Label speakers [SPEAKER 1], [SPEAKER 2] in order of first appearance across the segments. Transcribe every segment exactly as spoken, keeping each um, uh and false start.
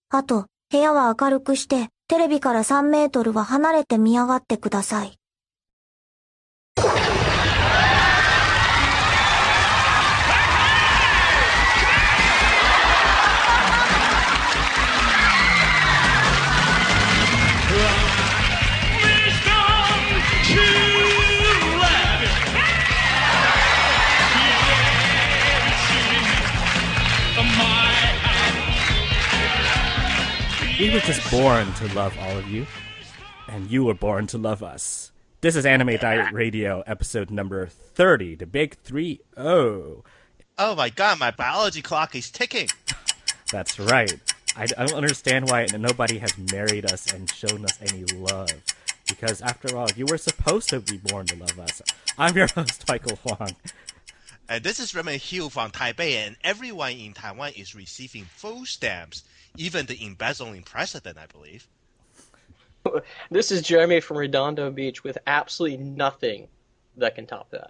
[SPEAKER 1] あと、部屋は明るくして、テレビからさんメートルは離れて見上がってください。
[SPEAKER 2] We were just born to love all of you, and you were born to love us. This is Anime Diet Radio, episode number thirty, the big three oh.
[SPEAKER 3] Oh my god, my biology clock is ticking.
[SPEAKER 2] That's right. I, I don't understand why nobody has married us and shown us any love. Because after all, you were supposed to be born to love us. I'm your host, Michael Huang.
[SPEAKER 3] And this is Raymond Hill from Taipei, and everyone in Taiwan is receiving food stamps. Even the embezzling president, I believe.
[SPEAKER 4] This is Jeremy from Redondo Beach with absolutely nothing that can top that.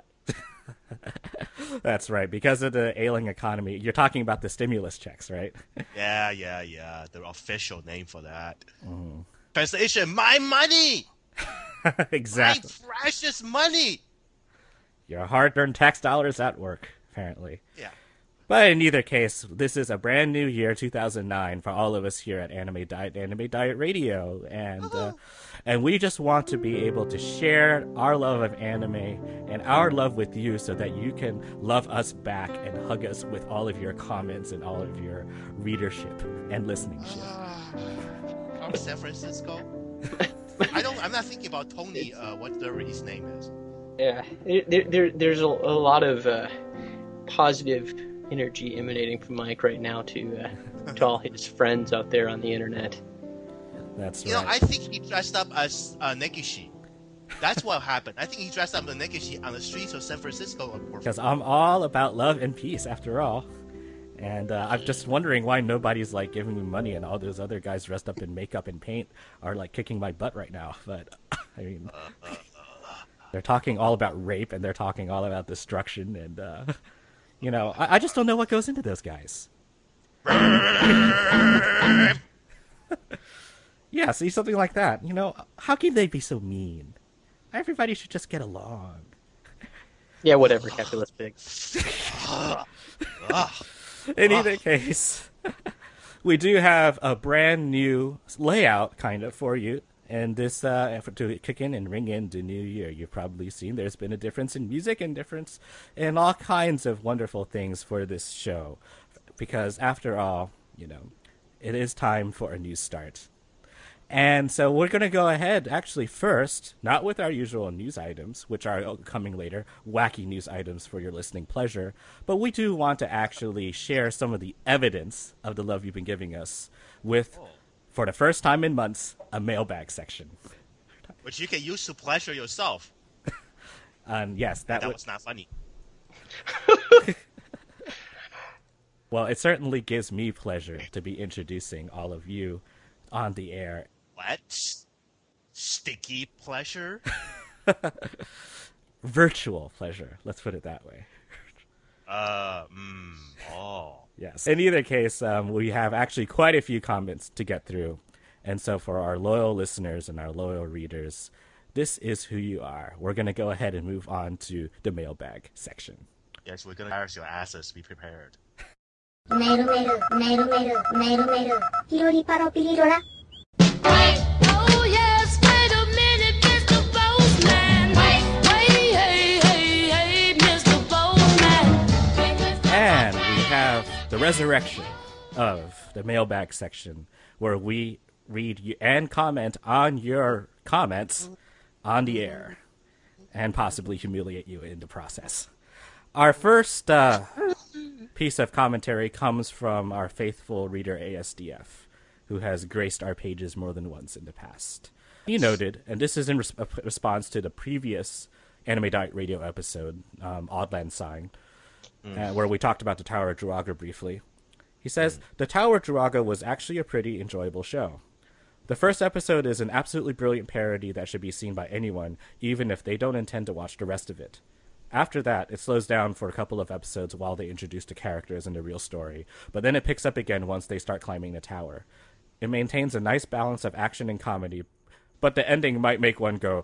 [SPEAKER 2] That's right. Because of the ailing economy, you're talking about the stimulus checks, right?
[SPEAKER 3] Yeah, yeah, yeah. The official name for that.
[SPEAKER 2] Mm.
[SPEAKER 3] Translation, my money!
[SPEAKER 2] Exactly.
[SPEAKER 3] My precious money!
[SPEAKER 2] Your hard-earned tax dollars at work, apparently.
[SPEAKER 3] Yeah.
[SPEAKER 2] But in either case, this is a brand new year, two thousand nine, for all of us here at Anime Diet, Anime Diet Radio, and uh, and we just want to be able to share our love of anime and our love with you, so that you can love us back and hug us with all of your comments and all of your readership and listenership.
[SPEAKER 3] Uh, from San Francisco. I don't. I'm not thinking about Tony. Uh, whatever his name is.
[SPEAKER 4] Yeah, there, there there's a, a lot of uh, positive energy emanating from Mike right now to uh, to all his friends out there on the internet.
[SPEAKER 2] That's
[SPEAKER 3] you
[SPEAKER 2] right.
[SPEAKER 3] You know, I think he dressed up as uh, Negishi. That's what happened. I think he dressed up as Negishi on the streets of San Francisco.
[SPEAKER 2] Because I'm all about love and peace, after all. And uh, I'm just wondering why nobody's like giving me money, and all those other guys dressed up in makeup and paint are like kicking my butt right now. But I mean, uh, uh, uh, they're talking all about rape, and they're talking all about destruction, and. Uh, You know, I, I just don't know what goes into those guys. Yeah, see, something like that. You know, how can they be so mean? Everybody should just get along.
[SPEAKER 4] Yeah, whatever, Calculus Pig.
[SPEAKER 2] In either case, we do have a brand new layout, kind of, for you. And this, uh, to kick in and ring in the new year, you've probably seen there's been a difference in music and difference in all kinds of wonderful things for this show. Because after all, you know, it is time for a new start. And so we're going to go ahead, actually, first, not with our usual news items, which are coming later, wacky news items for your listening pleasure, but we do want to actually share some of the evidence of the love you've been giving us with... for the first time in months, a mailbag section.
[SPEAKER 3] Which you can use to pleasure yourself.
[SPEAKER 2] Um, yes, that,
[SPEAKER 3] that
[SPEAKER 2] w-
[SPEAKER 3] was not funny.
[SPEAKER 2] Well, it certainly gives me pleasure to be introducing all of you on the air.
[SPEAKER 3] What? Sticky pleasure?
[SPEAKER 2] Virtual pleasure, let's put it that way.
[SPEAKER 3] Uh, mm, oh.
[SPEAKER 2] Yes. In either case, um, we have actually quite a few comments to get through. And so for our loyal listeners and our loyal readers, this is who you are. We're going to go ahead and move on to the mailbag section.
[SPEAKER 3] Yes, we're going to embarrass your asses. Be prepared.
[SPEAKER 1] Mail, mail, mail, mail, mail, mail. Hirori paro pirirora.
[SPEAKER 5] Oh yes, wait a minute, Mister Bozeman. Hey, hey, hey, hey, Mister Bozeman.
[SPEAKER 2] And we have the resurrection of the mailbag section, where we read you and comment on your comments on the air, and possibly humiliate you in the process. Our first uh, piece of commentary comes from our faithful reader A S D F, who has graced our pages more than once in the past. He noted, and this is in res- response to the previous Anime Diet Radio episode, um, Odd Land Sign, mm. uh, where we talked about the Tower of Druaga briefly. He says, mm. the Tower of Druaga was actually a pretty enjoyable show. The first episode is an absolutely brilliant parody that should be seen by anyone, even if they don't intend to watch the rest of it. After that, it slows down for a couple of episodes while they introduce the characters and the real story, but then it picks up again once they start climbing the tower. It maintains a nice balance of action and comedy, but the ending might make one go.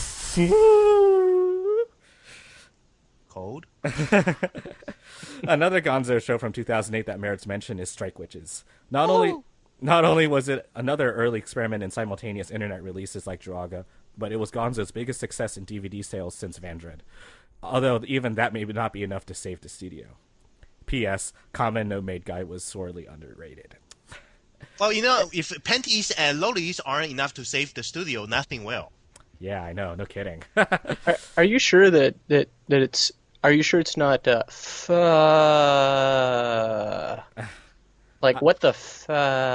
[SPEAKER 3] Cold.
[SPEAKER 2] Another Gonzo show from two thousand eight that merits mention is Strike Witches. Not only not only was it another early experiment in simultaneous internet releases like Druaga, but it was Gonzo's biggest success in D V D sales since Vandred. Although even that may not be enough to save the studio. P S. Kamen no Maid Guy was sorely underrated.
[SPEAKER 3] Well, you know, if panties and lolis aren't enough to save the studio, nothing will.
[SPEAKER 2] Yeah, I know. No kidding.
[SPEAKER 4] Are, are you sure that, that, that it's? Are you sure it's not? Uh, f- like what the? F-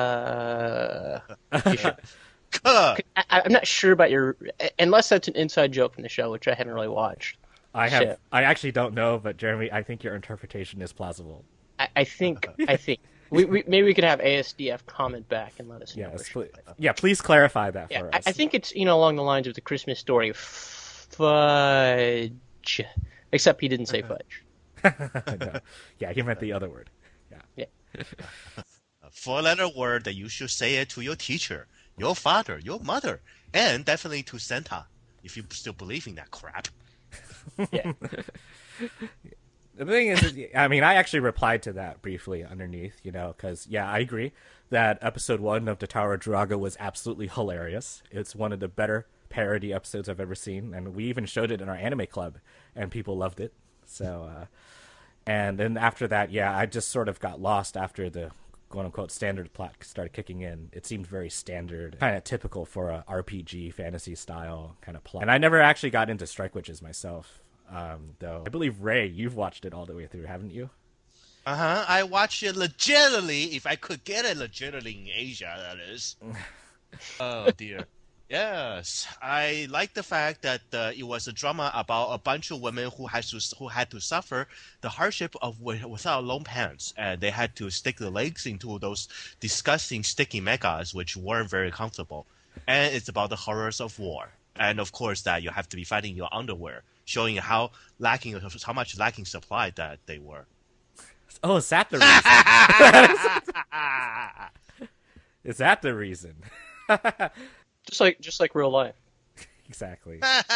[SPEAKER 4] you sure?
[SPEAKER 3] Kuh.
[SPEAKER 4] I, I'm not sure about your, unless that's an inside joke from the show, which I haven't really watched.
[SPEAKER 2] I have.
[SPEAKER 4] Shit.
[SPEAKER 2] I actually don't know, but Jeremy, I think your interpretation is plausible.
[SPEAKER 4] I, I think. I think we, we maybe we could have A S D F comment back and let us know.
[SPEAKER 2] Yes,
[SPEAKER 4] for sure.
[SPEAKER 2] please, yeah. Please clarify that
[SPEAKER 4] Yeah,
[SPEAKER 2] for
[SPEAKER 4] I,
[SPEAKER 2] us.
[SPEAKER 4] I think it's you know along the lines of the Christmas story, fudge. Except he didn't say fudge.
[SPEAKER 2] No. Yeah, he meant the other word. Yeah.
[SPEAKER 4] Yeah.
[SPEAKER 3] A four-letter word that you should say it to your teacher, your father, your mother, and definitely to Santa, if you still believe in that crap.
[SPEAKER 4] Yeah.
[SPEAKER 2] The thing is, is, I mean, I actually replied to that briefly underneath, you know, because, yeah, I agree that episode one of Totara Druaga was absolutely hilarious. It's one of the better parody episodes I've ever seen, and we even showed it in our anime club, and people loved it. So, uh, and then after that, yeah, I just sort of got lost after the quote-unquote standard plot started kicking in. It seemed very standard, kind of typical for a R P G fantasy style kind of plot. And I never actually got into Strike Witches myself. Um, though I believe Ray, you've watched it all the way through, haven't you?
[SPEAKER 3] Uh huh. I watch it legitimately, if I could get it legitimately in Asia, that is. Oh dear. Yes, I like the fact that uh, it was a drama about a bunch of women who had to who had to suffer the hardship of wi- without long pants, and they had to stick their legs into those disgusting sticky mechas, which weren't very comfortable. And it's about the horrors of war, and of course that you have to be fighting your underwear, showing how lacking how much lacking supply that they were.
[SPEAKER 2] Oh, is that the reason? Is that the reason?
[SPEAKER 4] Just like just like real life.
[SPEAKER 2] Exactly.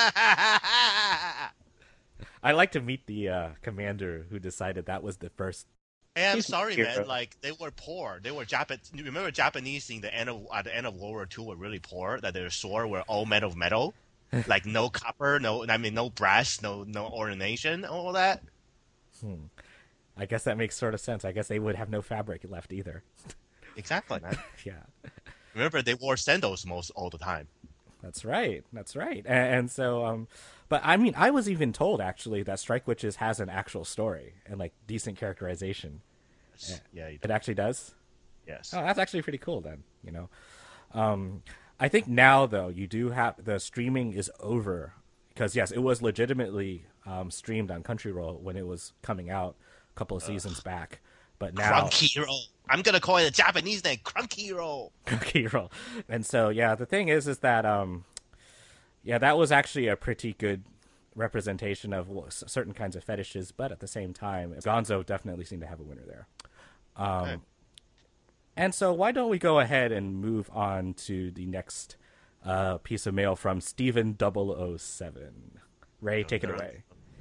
[SPEAKER 2] I like to meet the uh, commander who decided that was the first.
[SPEAKER 3] Hey, I'm
[SPEAKER 4] He's
[SPEAKER 3] sorry,
[SPEAKER 4] a hero.
[SPEAKER 3] man. Like they were poor. They were Japanese. Remember, Japanese in the end of at the end of World War Two were really poor. That their sword were all made of metal, like no copper, no I mean no brass, no no ornation, all that.
[SPEAKER 2] I guess that makes sort of sense. I guess they would have no fabric left either.
[SPEAKER 3] Exactly, man.
[SPEAKER 2] Yeah,
[SPEAKER 3] Remember, they wore sandals most all the time.
[SPEAKER 2] that's right. That's right. And, and so, um, but I mean, I was even told actually that Strike Witches has an actual story and like decent characterization.
[SPEAKER 3] Yeah, you
[SPEAKER 2] It actually does.
[SPEAKER 3] yes.
[SPEAKER 2] Oh, that's actually pretty cool then, you know. Um, I think now, though, you do have the streaming is over because, yes, it was legitimately um, streamed on Crunchyroll when it was coming out a couple of seasons back. But now,
[SPEAKER 3] Crunchyroll. I'm gonna call it a Japanese name, Crunchyroll.
[SPEAKER 2] Crunchyroll. And so, yeah, the thing is, is that, um, yeah, that was actually a pretty good representation of w- certain kinds of fetishes. But at the same time, Gonzo definitely seemed to have a winner there. Um,
[SPEAKER 3] Okay.
[SPEAKER 2] And so why don't we go ahead and move on to the next uh, piece of mail from Steven double oh seven. Ray, take it away.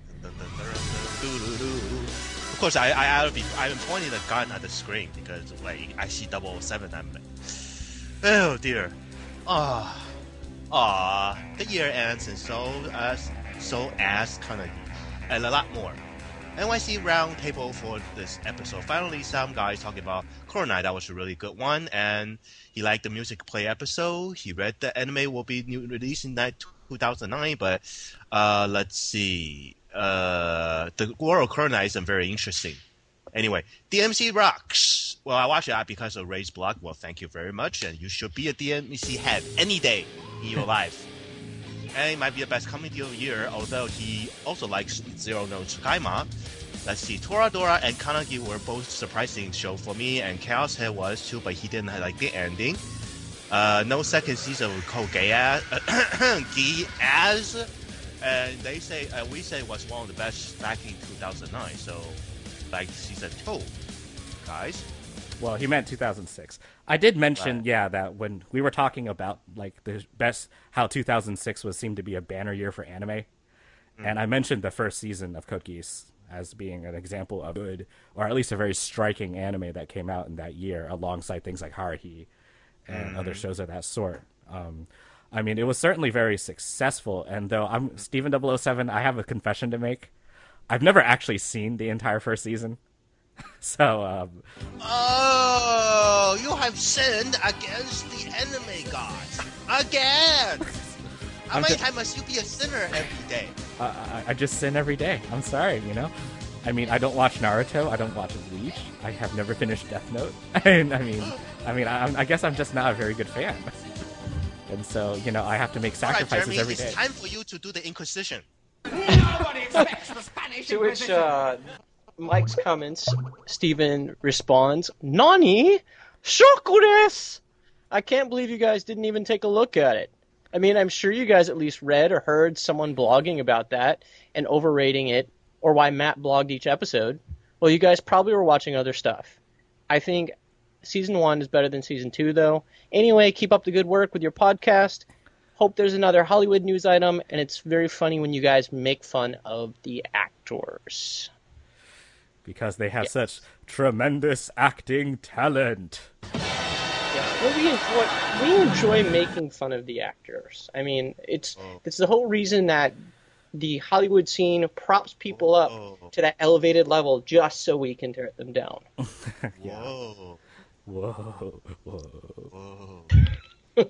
[SPEAKER 3] Of course, I I I'll be I'm pointing the gun at the screen because like I see double oh seven. I'm like, oh dear, ah, ah. The year ends and so as so as Carnegie, and a lot more. N Y C round table for this episode. Finally, some guys talking about Coronai. That was a really good one, and he liked the music play episode. He read the anime will be new, released in that two thousand nine, but uh, let's see. Uh, the world of Coronai isn't very interesting. Anyway, D M C rocks. Well, I watched that because of Ray's blog. Well, thank you very much, and you should be a D M C head any day in your life. And it might be the best comedy of the year, although he also likes Zero No Tsukaima. Let's see, Toradora and Kanagi were both surprising show for me, and Chaos Head was too, but he didn't like the ending. Uh, no second season with Code Gay as, Gay as, and they say, uh, we say it was one of the best back in two thousand nine, so like season two, guys.
[SPEAKER 2] Well, he meant two thousand six. I did mention, right. yeah, that when we were talking about like the best, how two thousand six was seemed to be a banner year for anime, mm. and I mentioned the first season of Code Geass as being an example of good, or at least a very striking anime that came out in that year, alongside things like Haruhi and mm. other shows of that sort. Um, I mean, it was certainly very successful, and though I'm Steven double oh seven, I have a confession to make. I've never actually seen the entire first season. So, um...
[SPEAKER 3] Oh, you have sinned against the anime gods. Again! How many just... times must you be a sinner every day?
[SPEAKER 2] Uh, I, I just sin every day. I'm sorry, you know? I mean, I don't watch Naruto. I don't watch Bleach. I have never finished Death Note. and, I mean, I mean, I, I guess I'm just not a very good fan. And so, you know, I have to make sacrifices
[SPEAKER 3] All right, Jeremy,
[SPEAKER 2] every day.
[SPEAKER 3] It's time for you to do the Inquisition.
[SPEAKER 4] Nobody expects the Spanish To which, uh... Mike's comments, Steven responds, Nani? Shoku desu! I can't believe you guys didn't even take a look at it. I mean, I'm sure you guys at least read or heard someone blogging about that and overrating it, or why Matt blogged each episode. Well, you guys probably were watching other stuff. I think season one is better than season two, though. Anyway, keep up the good work with your podcast. Hope there's another Hollywood news item, and it's very funny when you guys make fun of the actors.
[SPEAKER 2] Because they have
[SPEAKER 4] yes.
[SPEAKER 2] such tremendous acting talent.
[SPEAKER 4] Yeah, well, we enjoy, we enjoy making fun of the actors. I mean, it's oh. it's the whole reason that the Hollywood scene props people up oh. to that elevated level just so we can tear them down.
[SPEAKER 2] yeah. Whoa. Whoa. Whoa. Whoa.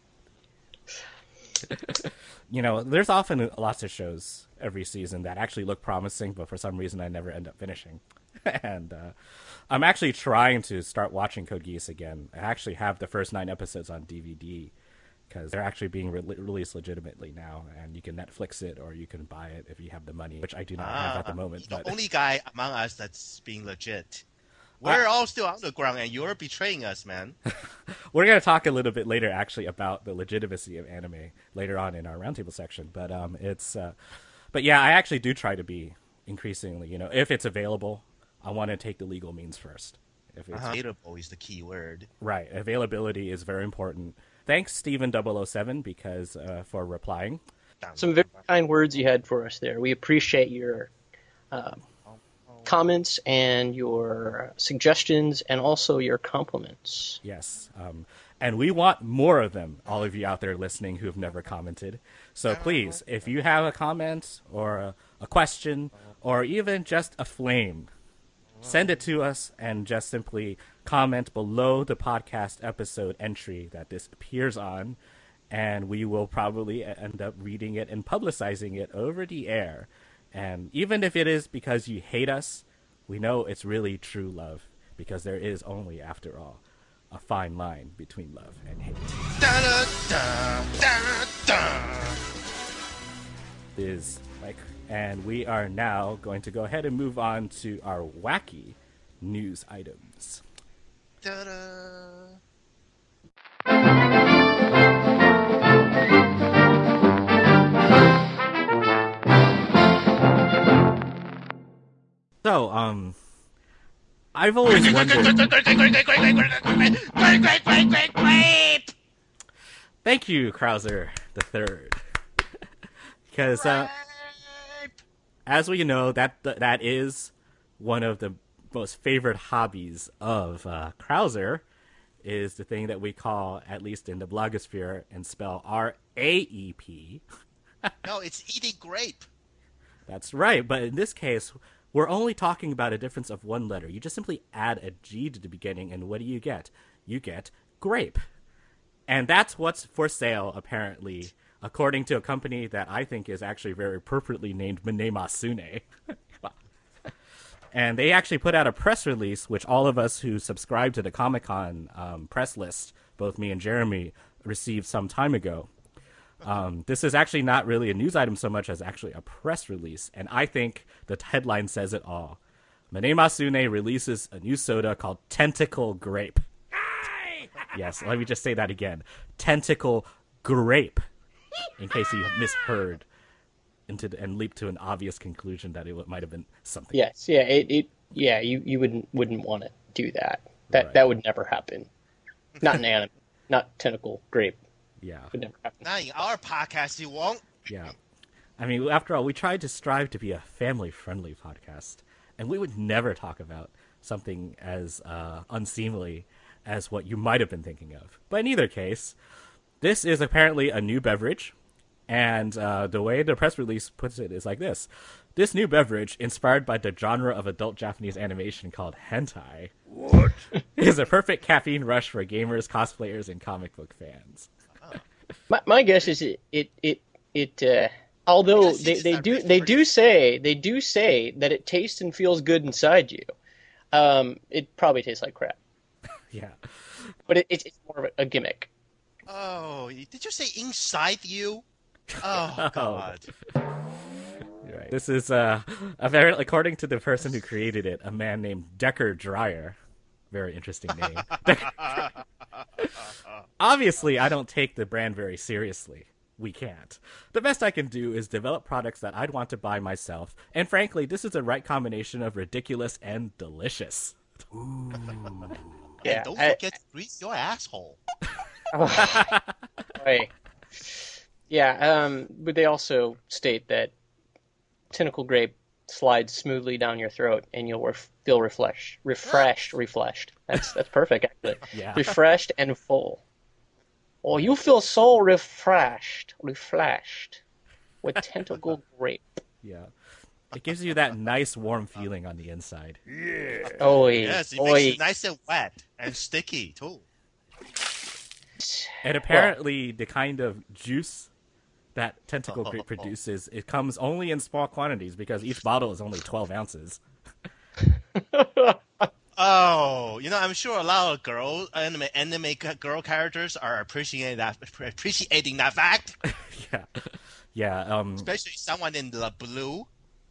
[SPEAKER 2] You know, there's often lots of shows every season that actually look promising, but for some reason I never end up finishing. and uh, I'm actually trying to start watching Code Geass again. I actually have the first nine episodes on D V D because they're actually being re- released legitimately now, and you can Netflix it or you can buy it if you have the money, which I do not ah, have at the moment.
[SPEAKER 3] The
[SPEAKER 2] but...
[SPEAKER 3] only guy among us that's being legit. We're all still underground, and you're betraying us, man.
[SPEAKER 2] We're going to talk a little bit later, actually, about the legitimacy of anime later on in our roundtable section. But um, it's, uh, but yeah, I actually do try to be increasingly, you know, if it's available, I want to take the legal means first. If it's
[SPEAKER 3] uh-huh. Available is the key word,
[SPEAKER 2] right? Availability is very important. Thanks, Steven double oh seven, because uh, for replying.
[SPEAKER 4] Some very kind words you had for us there. We appreciate your. Uh, comments and your suggestions and also your compliments.
[SPEAKER 2] Yes. Um, and we want more of them, all of you out there listening who have never commented. So please, if you have a comment or a, a question or even just a flame, send it to us and just simply comment below the podcast episode entry that this appears on, and we will probably end up reading it and publicizing it over the air. And even if it is because you hate us, we know it's really true love, because there is only, after all, a fine line between love and hate.
[SPEAKER 3] Da, da, da, da, da.
[SPEAKER 2] Is Mike, and we are now going to go ahead and move on to our wacky news items.
[SPEAKER 3] Da, da.
[SPEAKER 2] So, um, I've always wondered. Thank you, Krauser the Third, because uh, as we know, that that is one of the most favorite hobbies of uh, Krauser, is the thing that we call, at least in the blogosphere, and spell R A E P.
[SPEAKER 3] No, it's eating grape.
[SPEAKER 2] That's right, but in this case, we're only talking about a difference of one letter. You just simply add a G to the beginning, and what do you get? You get grape. And that's what's for sale, apparently, according to a company that I think is actually very appropriately named Minemasune. And they actually put out a press release, which all of us who subscribe to the Comic-Con um, press list, both me and Jeremy, received some time ago. Um, this is actually not really a news item so much as actually a press release, and I think the headline says it all. Minemasune releases a new soda called Tentacle Grape. Yes, let me just say that again. Tentacle Grape, in case you misheard into the, and leaped to an obvious conclusion that it might have been something.
[SPEAKER 4] Yes, yeah, it, it yeah, you, you wouldn't wouldn't want to do that. That
[SPEAKER 2] Right.
[SPEAKER 4] that would never happen. Not in anime. Not tentacle grape.
[SPEAKER 2] Yeah.
[SPEAKER 4] Would never happen.
[SPEAKER 3] Now in our podcast, you won't.
[SPEAKER 2] Yeah. I mean, after all, we tried to strive to be a family-friendly podcast, and we would never talk about something as uh, unseemly as what you might have been thinking of. But in either case, this is apparently a new beverage, and uh, the way the press release puts it is like this. This new beverage, inspired by the genre of adult Japanese animation called hentai, what? is a perfect caffeine rush for gamers, cosplayers, and comic book fans.
[SPEAKER 4] My, my guess is it it it, it uh, although
[SPEAKER 3] Yes,
[SPEAKER 4] they,
[SPEAKER 3] it's
[SPEAKER 4] they
[SPEAKER 3] not
[SPEAKER 4] do
[SPEAKER 3] written
[SPEAKER 4] they
[SPEAKER 3] for
[SPEAKER 4] do
[SPEAKER 3] you.
[SPEAKER 4] say they do say that it tastes and feels good inside you. Um, it probably tastes like crap,
[SPEAKER 2] Yeah.
[SPEAKER 4] but it, it's it's more of a, a gimmick.
[SPEAKER 3] Oh, did you say inside you? Oh God.
[SPEAKER 2] Right. This is, uh, apparently, according to the person who created it, a man named Decker Dreyer. Very interesting name. Decker Dreyer. Obviously, I don't take the brand very seriously. We can't. The best I can do is develop products that I'd want to buy myself, and frankly, this is the right combination of ridiculous and delicious.
[SPEAKER 4] Yeah,
[SPEAKER 3] And don't
[SPEAKER 4] I-
[SPEAKER 3] forget to grease your asshole.
[SPEAKER 4] Right. Yeah, um, but they also state that tentacle grape slides smoothly down your throat, and you'll ref- feel refreshed, refreshed, refreshed. That's that's perfect, actually.
[SPEAKER 2] Yeah.
[SPEAKER 4] Refreshed and full. Oh, you feel so refreshed, refreshed with tentacle grape.
[SPEAKER 2] Yeah. It gives you that nice warm feeling on the inside.
[SPEAKER 4] Oi,
[SPEAKER 3] Yes, it
[SPEAKER 4] oi.
[SPEAKER 3] makes it nice and wet and sticky too.
[SPEAKER 2] And apparently, the kind of juice that tentacle grape produces, it comes only in small quantities because each bottle is only twelve ounces.
[SPEAKER 3] Oh, you know, I'm sure a lot of girl anime anime ca- girl characters are appreciating that appreciating that fact,
[SPEAKER 2] Yeah. Yeah. Um,
[SPEAKER 3] especially someone in the blue.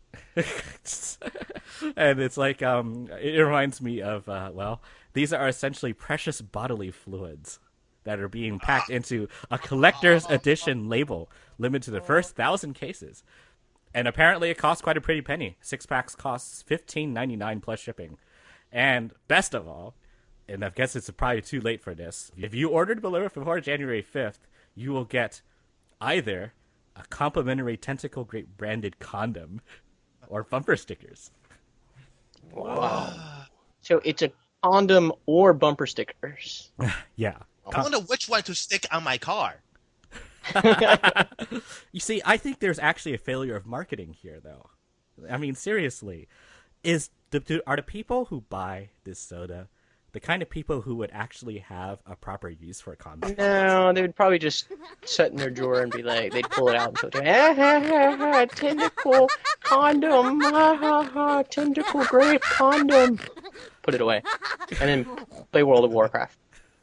[SPEAKER 2] and it's like, um, it reminds me of, uh, well, these are essentially precious bodily fluids that are being packed into a collector's edition label limited to the first thousand cases. And apparently it costs quite a pretty penny. Six packs costs fifteen ninety-nine plus shipping. And best of all, and I guess it's probably too late for this, if you ordered below before January fifth, you will get either a complimentary tentacle grape branded condom or bumper stickers.
[SPEAKER 4] So it's a condom or bumper stickers.
[SPEAKER 2] Yeah.
[SPEAKER 3] I wonder which one to stick on my car.
[SPEAKER 2] You see, I think there's actually a failure of marketing here, though. I mean, seriously, is the do, are the people who buy this soda the kind of people who would actually have a proper use for a condom?
[SPEAKER 4] No, they would probably just sit in their drawer and be like, they'd pull it out and go, ha ha ha ha, tentacle condom, ha ha ha, tentacle grape condom. Put it away. And then play World of Warcraft.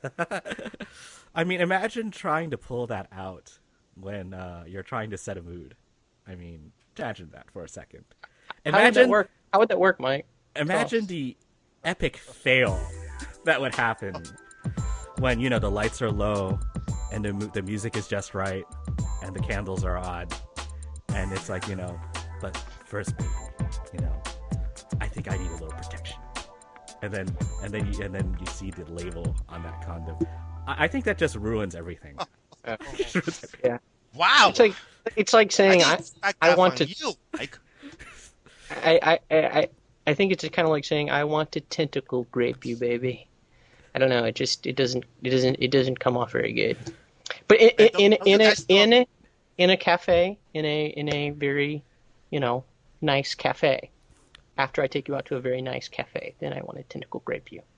[SPEAKER 2] I mean, imagine trying to pull that out when uh, you're trying to set a mood. I mean, imagine that for a second.
[SPEAKER 4] How would that
[SPEAKER 2] Imagine,
[SPEAKER 4] work? How would that work, Mike?
[SPEAKER 2] imagine the epic fail that would happen when, you know, the lights are low and the mu- the music is just right and the candles are on, and it's like, you know, but first, baby, you know, I think I need a little protection. And then, and then, you, and then you see the label on that condom. I, I think that just ruins everything.
[SPEAKER 4] Uh,
[SPEAKER 2] Ruins everything.
[SPEAKER 4] yeah.
[SPEAKER 3] Wow.
[SPEAKER 4] It's like it's like saying I,
[SPEAKER 3] didn't expect
[SPEAKER 4] I
[SPEAKER 3] that
[SPEAKER 4] want
[SPEAKER 3] from
[SPEAKER 4] to
[SPEAKER 3] You. Like,
[SPEAKER 4] I, I, I, I- I think it's kind of like saying I want to tentacle grape you, baby. I don't know. It just it doesn't it doesn't it doesn't come off very good. But in
[SPEAKER 3] Hey,
[SPEAKER 4] in
[SPEAKER 3] don't-
[SPEAKER 4] in,
[SPEAKER 3] don't
[SPEAKER 4] a
[SPEAKER 3] guys
[SPEAKER 4] in
[SPEAKER 3] know-
[SPEAKER 4] a in a cafe in a in a very, you know, nice cafe. After I take you out to a very nice cafe, then I want to tentacle grape you.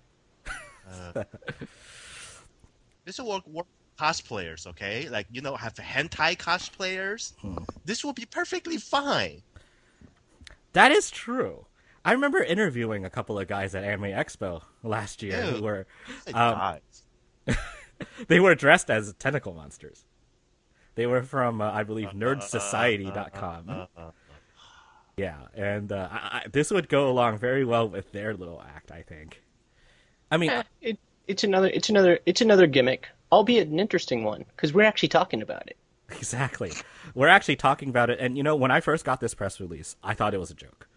[SPEAKER 3] this will work, work for cosplayers, okay? Like, you know, have hentai cosplayers. This will be perfectly fine.
[SPEAKER 2] That is true. I remember interviewing a couple of guys at Anime Expo last year
[SPEAKER 3] Ew.
[SPEAKER 2] who were
[SPEAKER 3] Hey,
[SPEAKER 2] Um,
[SPEAKER 3] guys.
[SPEAKER 2] they were dressed as tentacle monsters. They were from, uh, I believe, nerd society dot com. Yeah, and uh, I, I, this would go along very well with their little act, I think. I mean,
[SPEAKER 4] Eh, it, it's another it's another it's another gimmick, albeit an interesting one, because we're actually talking about it.
[SPEAKER 2] exactly. We're actually talking about it, and you know, when I first got this press release, I thought it was a joke.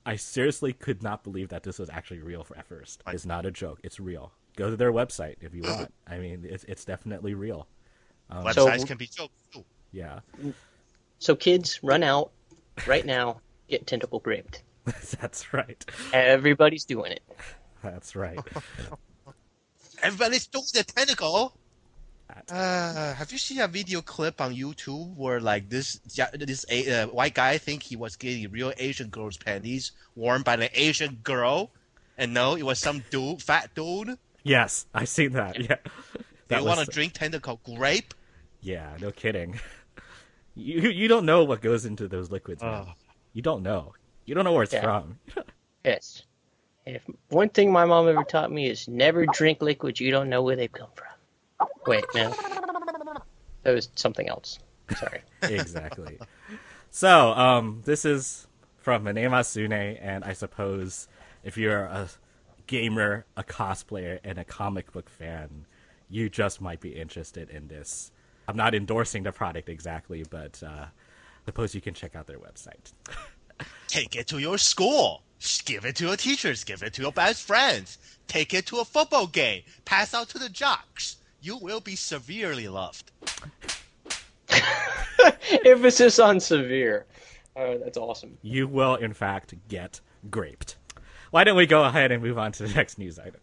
[SPEAKER 2] I seriously could not believe that this was actually real for at first. It's not a joke. It's real. Go to their website if you want. I mean, it's it's definitely real. Um,
[SPEAKER 3] Websites
[SPEAKER 4] So-
[SPEAKER 3] can be jokes too.
[SPEAKER 2] yeah,
[SPEAKER 4] So kids, run out right now, get tentacle graped.
[SPEAKER 2] that's right.
[SPEAKER 4] Everybody's doing it.
[SPEAKER 2] That's right.
[SPEAKER 3] Everybody's doing the tentacle. Uh, have you seen a video clip on YouTube where like this Ja- this uh, white guy think he was getting real Asian girl's panties worn by an Asian girl, and no, it was some dude, fat dude.
[SPEAKER 2] Yes, I seen that. Yeah,
[SPEAKER 3] They
[SPEAKER 2] that
[SPEAKER 3] want
[SPEAKER 2] was-
[SPEAKER 3] to drink tentacle grape.
[SPEAKER 2] Yeah, no kidding. You you don't know what goes into those liquids, man.
[SPEAKER 3] Oh.
[SPEAKER 2] You don't know. You don't know where it's
[SPEAKER 4] Yeah.
[SPEAKER 2] from.
[SPEAKER 4] Yes. If one thing my mom ever taught me is never drink liquids you don't know where they've come from. Wait, no. That was something else. Sorry.
[SPEAKER 2] Exactly. So, um, this is from Manema Sune, and I suppose if you're a gamer, a cosplayer, and a comic book fan, you just might be interested in this. I'm not endorsing the product exactly, but uh, suppose you can check out their website.
[SPEAKER 3] Take it to your school. Give it to your teachers. Give it to your best friends. Take it to a football game. Pass out to the jocks. You will be severely loved.
[SPEAKER 4] Emphasis on severe. Oh, that's awesome.
[SPEAKER 2] You will, in fact, get graped. Why don't we go ahead and move on to the next news item?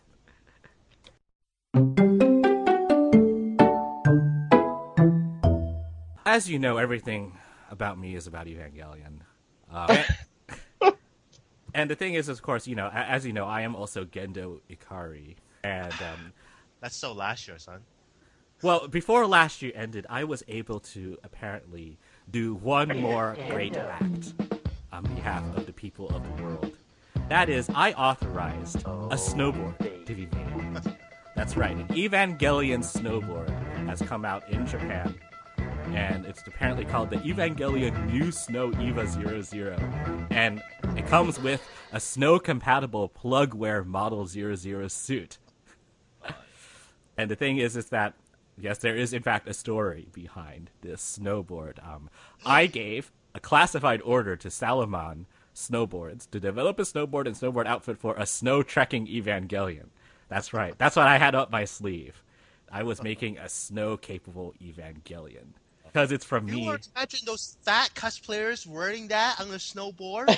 [SPEAKER 2] As you know, everything about me is about Evangelion. Uh, and, and the thing is, of course, you know, a- as you know, I am also Gendo Ikari. And, um,
[SPEAKER 3] That's so last year, son.
[SPEAKER 2] well, before last year ended, I was able to apparently do one more great act on behalf of the people of the world. That is, I authorized a snowboard to be made. That's right, an Evangelion snowboard has come out in Japan, and it's apparently called the Evangelion New Snow Eva zero zero. And it comes with a snow-compatible plug-wear Model zero zero suit. And the thing is, is that, yes, there is, in fact, a story behind this snowboard. Um, I gave a classified order to Salomon Snowboards to develop a snowboard and snowboard outfit for a snow trekking Evangelion. That's right. That's what I had up my sleeve. I was making a snow-capable Evangelion. Because it's from
[SPEAKER 3] You
[SPEAKER 2] me.
[SPEAKER 3] want to imagine those fat cosplayers wearing that on a snowboard?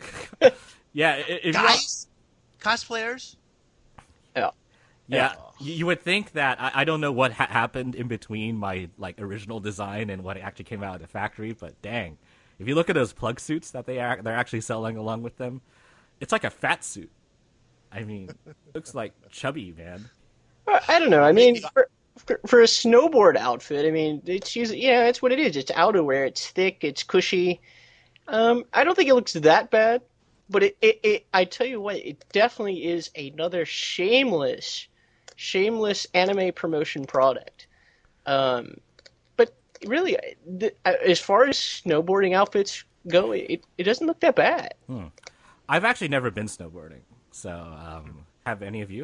[SPEAKER 2] Yeah, i- if you want-
[SPEAKER 3] Guys? Cosplayers?
[SPEAKER 4] Yeah.
[SPEAKER 2] Yeah, you you would think that I, I don't know what ha- happened in between my like original design and what actually came out of the factory, but dang, if you look at those plug suits that they are they're actually selling along with them, it's like a fat suit. I mean, it looks like chubby, man.
[SPEAKER 4] I I don't know. I mean, for, for, for a snowboard outfit, I mean, it's usually, yeah, it's what it is. It's outerwear. It's thick. It's cushy. Um, I don't think it looks that bad, but it, it, it I tell you what, it definitely is another shameless, shameless anime promotion product. Um, but really, the, as far as snowboarding outfits go, it, it doesn't look that bad.
[SPEAKER 2] I've actually never been snowboarding, so um, have any of you?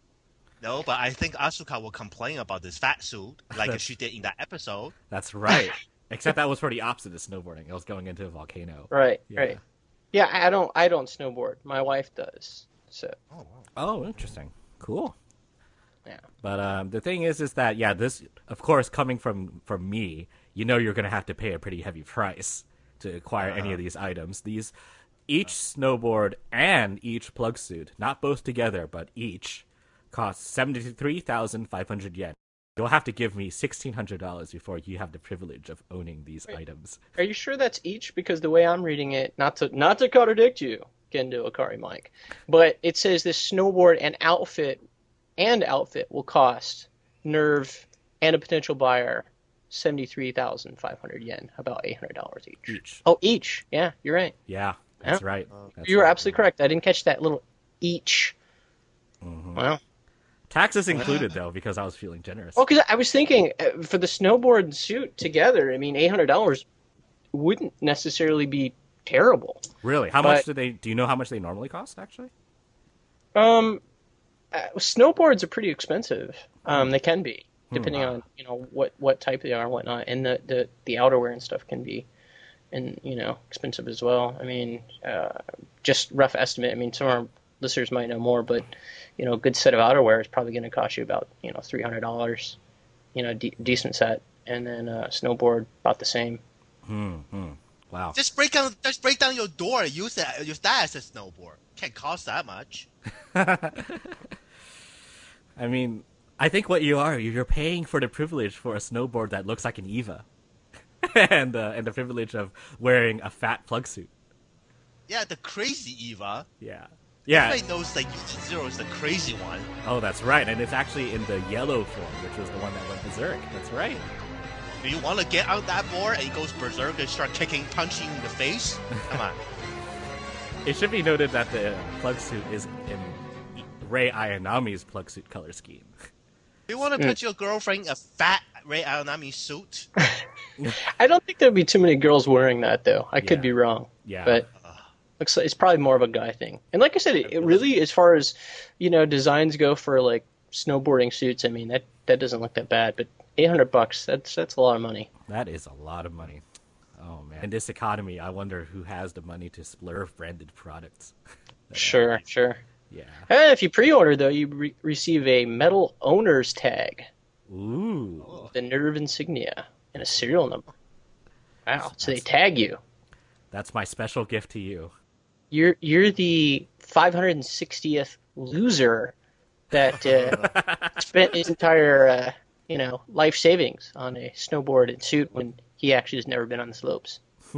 [SPEAKER 3] No, but I think Asuka will complain about this fat suit, like she did in that episode.
[SPEAKER 2] That's right. Except that was for the opposite of snowboarding. It was going into a volcano.
[SPEAKER 4] Right,
[SPEAKER 2] Yeah.
[SPEAKER 4] right. Yeah, I don't, I don't snowboard. My wife does. So,
[SPEAKER 2] Oh, interesting. Cool.
[SPEAKER 4] yeah.
[SPEAKER 2] But um, the thing is, is that yeah, this of course coming from from me, you know, you're gonna have to pay a pretty heavy price to acquire any of these items. These each snowboard and each plug suit, not both together, but each, costs seventy three thousand five hundred yen. You'll have to give me sixteen hundred dollars before you have the privilege of owning these items.
[SPEAKER 4] Are you sure that's each? Because the way I'm reading it, not to not to contradict you, Gendo Akari Mike, but it says this snowboard and outfit and outfit will cost Nerve and a potential buyer seventy three thousand five hundred yen, about eight hundred dollars each.
[SPEAKER 2] Each.
[SPEAKER 4] Oh, each. Yeah, you're right.
[SPEAKER 2] Yeah, that's
[SPEAKER 4] Yeah.
[SPEAKER 2] right. That's
[SPEAKER 4] You were
[SPEAKER 2] right.
[SPEAKER 4] absolutely correct. I didn't catch that little each. Well,
[SPEAKER 2] Taxes included though, because I was feeling generous.
[SPEAKER 4] well, because I was thinking uh, for the snowboard and suit together, I mean, eight hundred dollars wouldn't necessarily be terrible.
[SPEAKER 2] Really? How
[SPEAKER 4] But-
[SPEAKER 2] much do they? Do you know how much they normally cost? Actually,
[SPEAKER 4] Um, uh, snowboards are pretty expensive. Um, they can be, depending on you know what, what type they are and whatnot, and the, the, the outerwear and stuff can be and you know expensive as well. I mean, uh, just rough estimate. I mean, some of our listeners might know more, but you know, a good set of outerwear is probably going to cost you about you know three hundred dollars. You know, de- decent set, and then uh, snowboard about the same.
[SPEAKER 2] Hmm. hmm. Wow.
[SPEAKER 3] Just break down, just break down your door. And use that, use that as a snowboard. Can't cost that much.
[SPEAKER 2] I mean, I think what you are, you're paying for the privilege for a snowboard that looks like an Eva, and uh, and the privilege of wearing a fat plug suit.
[SPEAKER 3] Yeah, the crazy Eva.
[SPEAKER 2] Yeah. Yeah.
[SPEAKER 3] Everybody knows that Unit Zero is the crazy one.
[SPEAKER 2] Oh, that's right, and it's actually in the yellow form, which was the one that went berserk. That's right.
[SPEAKER 3] Do you want to get out that board and he goes berserk and start kicking, punching in the face? Come on.
[SPEAKER 2] It should be noted that the plug suit is in Rei Ayanami's plug suit color scheme.
[SPEAKER 3] Do you want to put your girlfriend in a fat Rei Ayanami suit?
[SPEAKER 4] I don't think there'd be too many girls wearing that, though. I could
[SPEAKER 2] Yeah.
[SPEAKER 4] be wrong.
[SPEAKER 2] Yeah.
[SPEAKER 4] But looks like it's probably more of a guy thing. And like I said, it, it really, as far as you know, designs go for like snowboarding suits. I mean, that that doesn't look that bad. But eight hundred bucks, that's that's a lot of money.
[SPEAKER 2] That is a lot of money. Oh man! In this economy, I wonder who has the money to splurge branded products.
[SPEAKER 4] Sure, sure.
[SPEAKER 2] Yeah.
[SPEAKER 4] Eh, if you pre-order though, you re- receive a metal owner's tag,
[SPEAKER 2] Ooh.
[SPEAKER 4] the nerve insignia, and a serial number. Wow! So they
[SPEAKER 2] That's-
[SPEAKER 4] tag you.
[SPEAKER 2] That's my special gift to you.
[SPEAKER 4] You're you're the five hundred sixtieth loser that uh, spent his entire uh, you know life savings on a snowboard and suit when he actually has never been on the slopes.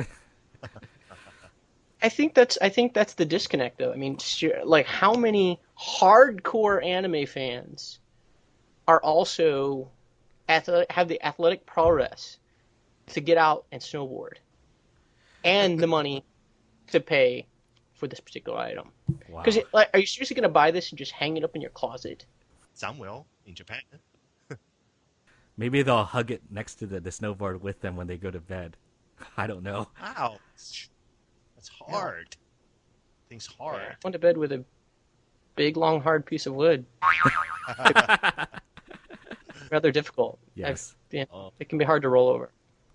[SPEAKER 4] I think that's I think that's the disconnect though. I mean, sure, like how many hardcore anime fans are also athletic, have the athletic prowess to get out and snowboard and the money to pay for this particular item.
[SPEAKER 2] Wow.
[SPEAKER 4] Because like, are you seriously going to buy this and just hang it up in your closet?
[SPEAKER 3] Some will in Japan.
[SPEAKER 2] Maybe they'll hug it next to the, the snowboard with them when they go to bed. I don't know.
[SPEAKER 3] Wow. That's hard. Things hard.
[SPEAKER 4] I went to bed with a big, long, hard piece of wood. Rather difficult.
[SPEAKER 2] Yes.
[SPEAKER 4] I've- yeah, it can be hard to roll over.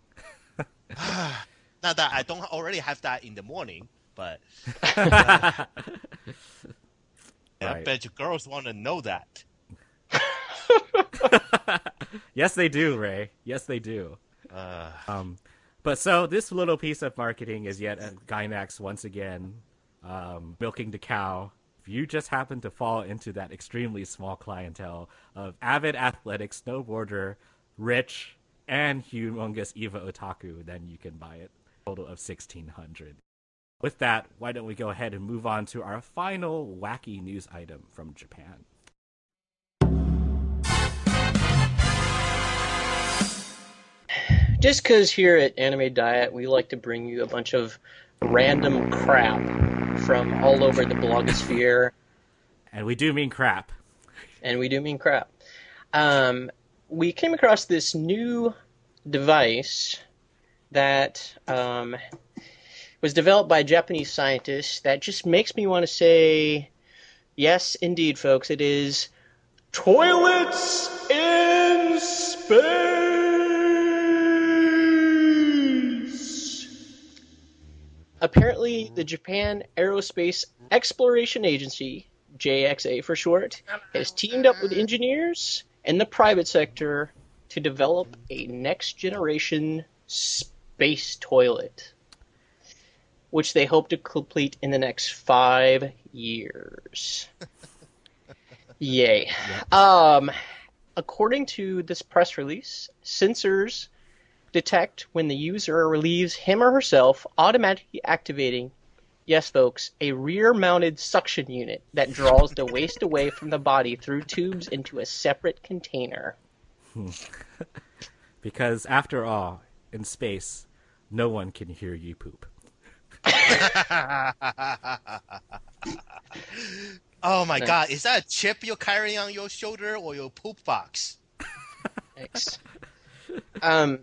[SPEAKER 3] Not that I don't already have that in the morning, but yeah, I
[SPEAKER 2] Right.
[SPEAKER 3] bet you girls want to know that.
[SPEAKER 2] Yes, they do, Ray. Yes, they do.
[SPEAKER 3] Uh,
[SPEAKER 2] Um, but so this little piece of marketing is yet uh, Gainax once again um, milking the cow. If you just happen to fall into that extremely small clientele of avid athletic snowboarder, rich, and humongous Eva otaku, then you can buy it. Total of sixteen hundred. With that, why don't we go ahead and move on to our final wacky news item from Japan.
[SPEAKER 4] Just because here at Anime Diet, we like to bring you a bunch of random crap from all over the blogosphere,
[SPEAKER 2] And we do mean crap.
[SPEAKER 4] and we do mean crap. Um, we came across this new device that um, was developed by Japanese scientists that just makes me want to say, yes, indeed, folks, it is toilets in space. Apparently, the Japan Aerospace Exploration Agency, J X A for short, has teamed up with engineers and the private sector to develop a next-generation space toilet, which they hope to complete in the next five years. Yay. Um, according to this press release, sensors detect when the user relieves him or herself, automatically activating, yes, folks, a rear-mounted suction unit that draws the waste away from the body through tubes into a separate container.
[SPEAKER 2] Because after all, in space, no one can hear you poop.
[SPEAKER 3] oh my
[SPEAKER 4] Nice.
[SPEAKER 3] god, is that a chip you're carrying on your shoulder or your poop box?
[SPEAKER 4] Thanks. Um,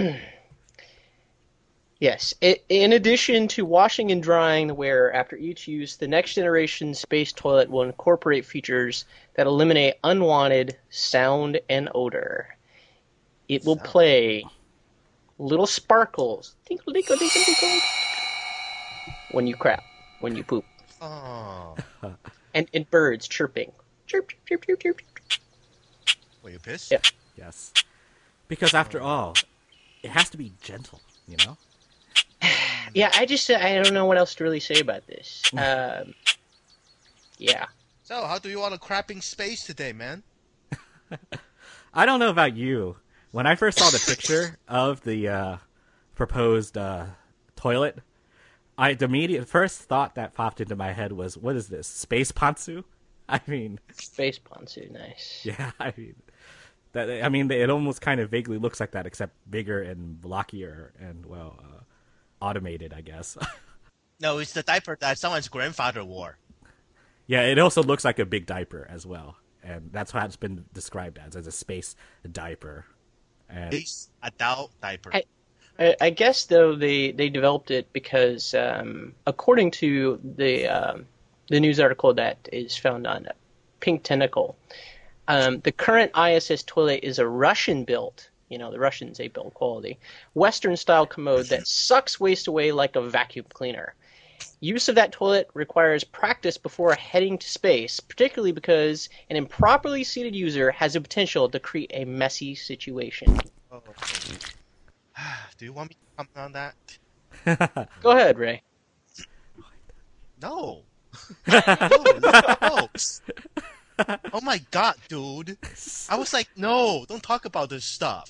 [SPEAKER 4] yes, it, in addition to washing and drying the wearer after each use, the next generation space toilet will incorporate features that eliminate unwanted sound and odor. It will
[SPEAKER 3] Sound.
[SPEAKER 4] play little sparkles, tinkle, tinkle, tinkle, tinkle, when you crap, when you poop,
[SPEAKER 3] Oh.
[SPEAKER 4] and and birds chirping, chirp, chirp, chirp, chirp, chirp.
[SPEAKER 3] Were you pissed?
[SPEAKER 4] Yeah.
[SPEAKER 2] Yes. Because after all, it has to be gentle, you know?
[SPEAKER 4] Yeah, I just I don't know what else to really say about this. Um, yeah.
[SPEAKER 3] So, how do you want to crapping space today, man?
[SPEAKER 2] I don't know about you. When I first saw the picture of the uh, proposed uh, toilet, I the immediate first thought that popped into my head was, what is this, space pantsu? I mean,
[SPEAKER 4] Space ponzu, nice.
[SPEAKER 2] yeah, I mean, that I mean, it almost kind of vaguely looks like that, except bigger and blockier and, well, uh, automated, I guess.
[SPEAKER 3] No, it's the diaper that someone's grandfather wore.
[SPEAKER 2] Yeah, it also looks like a big diaper as well, and that's how it's been described as, as a space diaper. And
[SPEAKER 3] It's adult diaper.
[SPEAKER 4] I- I, I guess though they, they developed it because um, according to the um, the news article that is found on Pink Tentacle, um, the current I S S toilet is a Russian built, you know the Russians they build quality, Western style commode that sucks waste away like a vacuum cleaner. Use of that toilet requires practice before heading to space, particularly because an improperly seated user has the potential to create a messy situation.
[SPEAKER 3] Oh. Do you want me to comment on that?
[SPEAKER 4] Go ahead, Ray.
[SPEAKER 3] No. no, no. Oh my god, dude. I was like, no, don't talk about this stuff.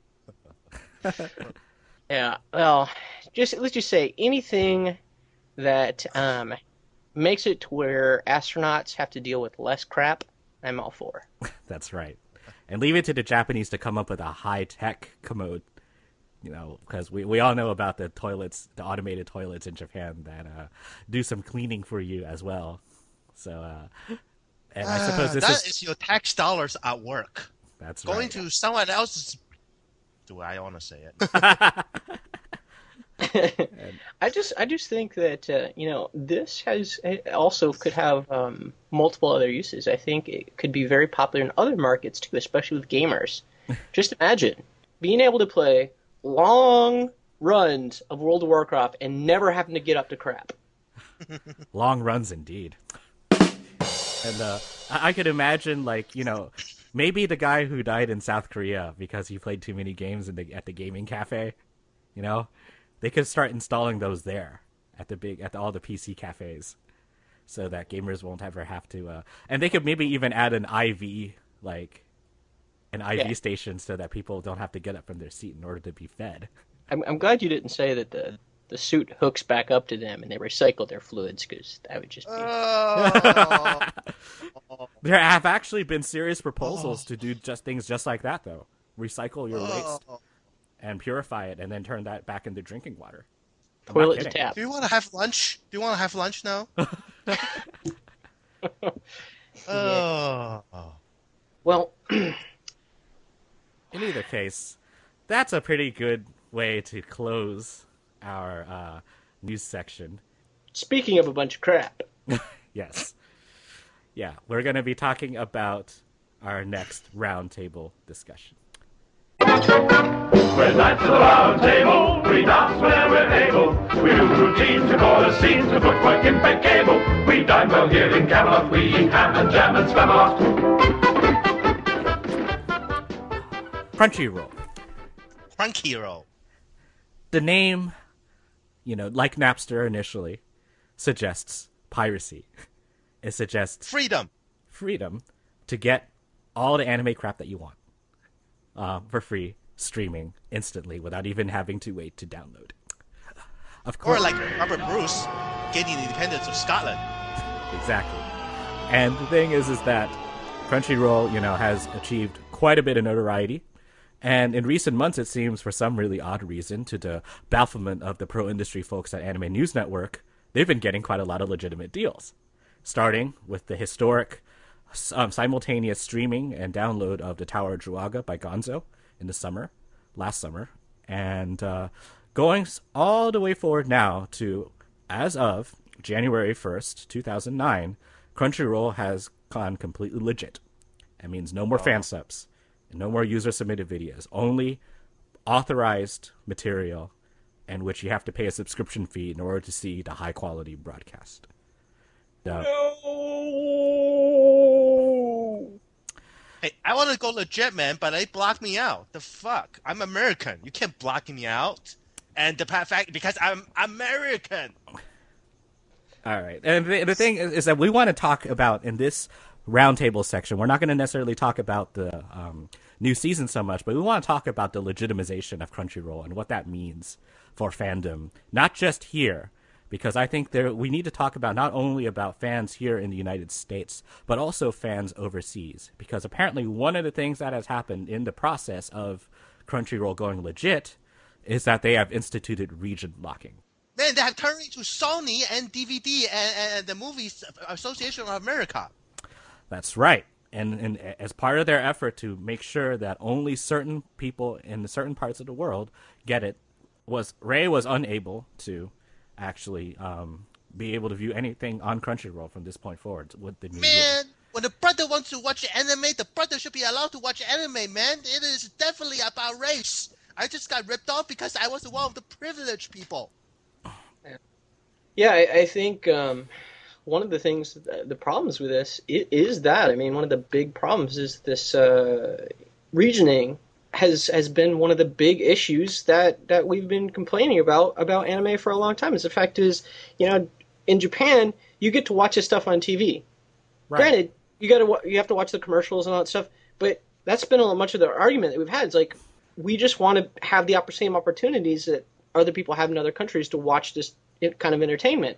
[SPEAKER 4] Yeah, well, just let's just say anything that um, makes it to where astronauts have to deal with less crap, I'm all for.
[SPEAKER 2] that's right. And leave it to the Japanese to come up with a high-tech commode, you know, because we, we all know about the toilets, the automated toilets in Japan that uh, do some cleaning for you as well. So, uh, and I suppose this
[SPEAKER 3] that
[SPEAKER 2] is...
[SPEAKER 3] is your tax dollars at work.
[SPEAKER 2] That's
[SPEAKER 3] Going
[SPEAKER 2] right.
[SPEAKER 3] to someone else's... Do I want to say it?
[SPEAKER 4] I just I just think that uh, you know this has it also could have um, multiple other uses. I think it could be very popular in other markets too, especially with gamers. Just imagine being able to play long runs of World of Warcraft and never having to get up to crap.
[SPEAKER 2] Long runs indeed. And uh, I-, I could imagine, like, you know, maybe the guy who died in South Korea because he played too many games in the, at the gaming cafe, you know, they could start installing those there at the big at the, all the P C cafes, so that gamers won't ever have to. Uh, and they could maybe even add an I V, like an I V
[SPEAKER 4] Yeah.
[SPEAKER 2] station, so that people don't have to get up from their seat in order to be fed.
[SPEAKER 4] I'm, I'm glad you didn't say that the, the suit hooks back up to them and they recycle their fluids, because that would just be...
[SPEAKER 3] Oh.
[SPEAKER 2] There have actually been serious proposals to do just things just like that, though. Recycle your waste
[SPEAKER 3] Oh.
[SPEAKER 2] and purify it, and then turn that back into drinking water. I'm not
[SPEAKER 4] toilet to
[SPEAKER 2] kidding.
[SPEAKER 4] tap.
[SPEAKER 3] Do you want to have lunch? Do you want to have lunch now? Oh.
[SPEAKER 4] Well,
[SPEAKER 2] In either case, that's a pretty good way to close our uh, news section.
[SPEAKER 4] speaking of a bunch of crap,
[SPEAKER 2] Yes. Yeah, we're going to be talking about our next roundtable discussion.
[SPEAKER 6] We're knights of the round table, we dance whenever we're able. We do routine to chorus scenes to footwork impeccable. We dine well here in Camelot, we eat ham and jam and spamalot.
[SPEAKER 2] Crunchyroll.
[SPEAKER 3] Crunchyroll.
[SPEAKER 2] The name, you know, like Napster initially, suggests piracy. It suggests
[SPEAKER 3] Freedom.
[SPEAKER 2] freedom to get all the anime crap that you want uh, for free, streaming instantly without even having to wait to download. Of
[SPEAKER 3] Or
[SPEAKER 2] course,
[SPEAKER 3] like Robert Bruce getting the independence of Scotland.
[SPEAKER 2] exactly. And the thing is, is that Crunchyroll, you know, has achieved quite a bit of notoriety. And in recent months, it seems, for some really odd reason, to the bafflement of the pro-industry folks at Anime News Network, they've been getting quite a lot of legitimate deals. Starting with the historic um, simultaneous streaming and download of The Tower of Druaga by Gonzo in the summer, last summer, and uh, going all the way forward now to, as of January first, two thousand nine, Crunchyroll has gone completely legit. That means no more fan subs, and no more user-submitted videos, only authorized material in which you have to pay a subscription fee in order to see the high quality broadcast. No.
[SPEAKER 3] Hey, I want to go legit, man, but they blocked me out. The fuck? I'm American. You can't block me out. And the pa- fact because I'm American.
[SPEAKER 2] All right. And the, the thing is, is that we want to talk about in this roundtable section, we're not going to necessarily talk about the um, new season so much, but we want to talk about the legitimization of Crunchyroll and what that means for fandom, not just here, because I think there we need to talk about not only about fans here in the United States, but also fans overseas, because apparently one of the things that has happened in the process of Crunchyroll going legit is that they have instituted region locking.
[SPEAKER 3] Man, they have turned into Sony and D V D and, and the Movies Association of America.
[SPEAKER 2] That's right. And, and as part of their effort to make sure that only certain people in certain parts of the world get it, was Ray was unable to actually um, be able to view anything on Crunchyroll from this point forward with the new
[SPEAKER 3] Man,
[SPEAKER 2] year.
[SPEAKER 3] when the brother wants to watch anime, the brother should be allowed to watch anime, man. It is definitely about race. I just got ripped off because I was one of the privileged people.
[SPEAKER 4] Yeah, I, I think um, one of the things, the problems with this i- is that, I mean, one of the big problems is this uh, regioning has has been one of the big issues that, that we've been complaining about about anime for a long time. Is the fact is, you know, in Japan, you get to watch this stuff on T V.
[SPEAKER 2] Right.
[SPEAKER 4] Granted, you got to you have to watch the commercials and all that stuff, but that's been a, much of the argument that we've had. It's like we just want to have the same opportunities that other people have in other countries to watch this kind of entertainment,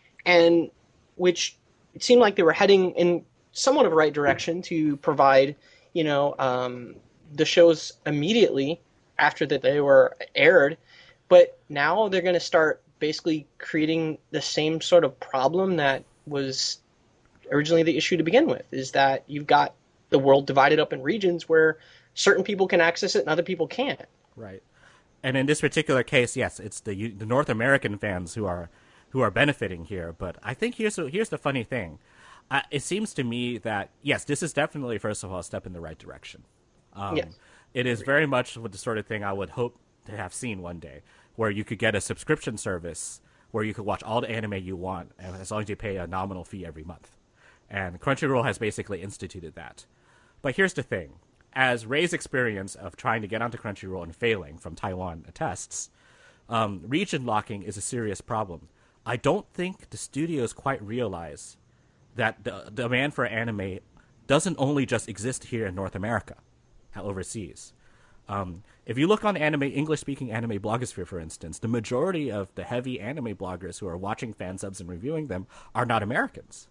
[SPEAKER 4] and which it seemed like they were heading in somewhat of a right direction to provide, you know, um, the shows immediately after that they were aired, but now they're going to start basically creating the same sort of problem that was originally the issue to begin with, is that you've got the world divided up in regions where certain people can access it and other people can't.
[SPEAKER 2] Right. And in this particular case, yes, it's the the North American fans who are who are benefiting here. But I think here's the, here's the funny thing. Uh, it seems to me that, yes, this is definitely, first of all, a step in the right direction. Um,
[SPEAKER 4] Yes.
[SPEAKER 2] It is very much the sort of thing I would hope to have seen one day, where you could get a subscription service where you could watch all the anime you want, and as long as you pay a nominal fee every month. And Crunchyroll has basically instituted that. But here's the thing. As Ray's experience of trying to get onto Crunchyroll and failing from Taiwan attests, um, region locking is a serious problem. I don't think the studios quite realize that the, the demand for anime doesn't only just exist here in North America, overseas. Um, if you look on anime, English-speaking anime blogosphere, for instance, the majority of the heavy anime bloggers who are watching fan subs and reviewing them are not Americans.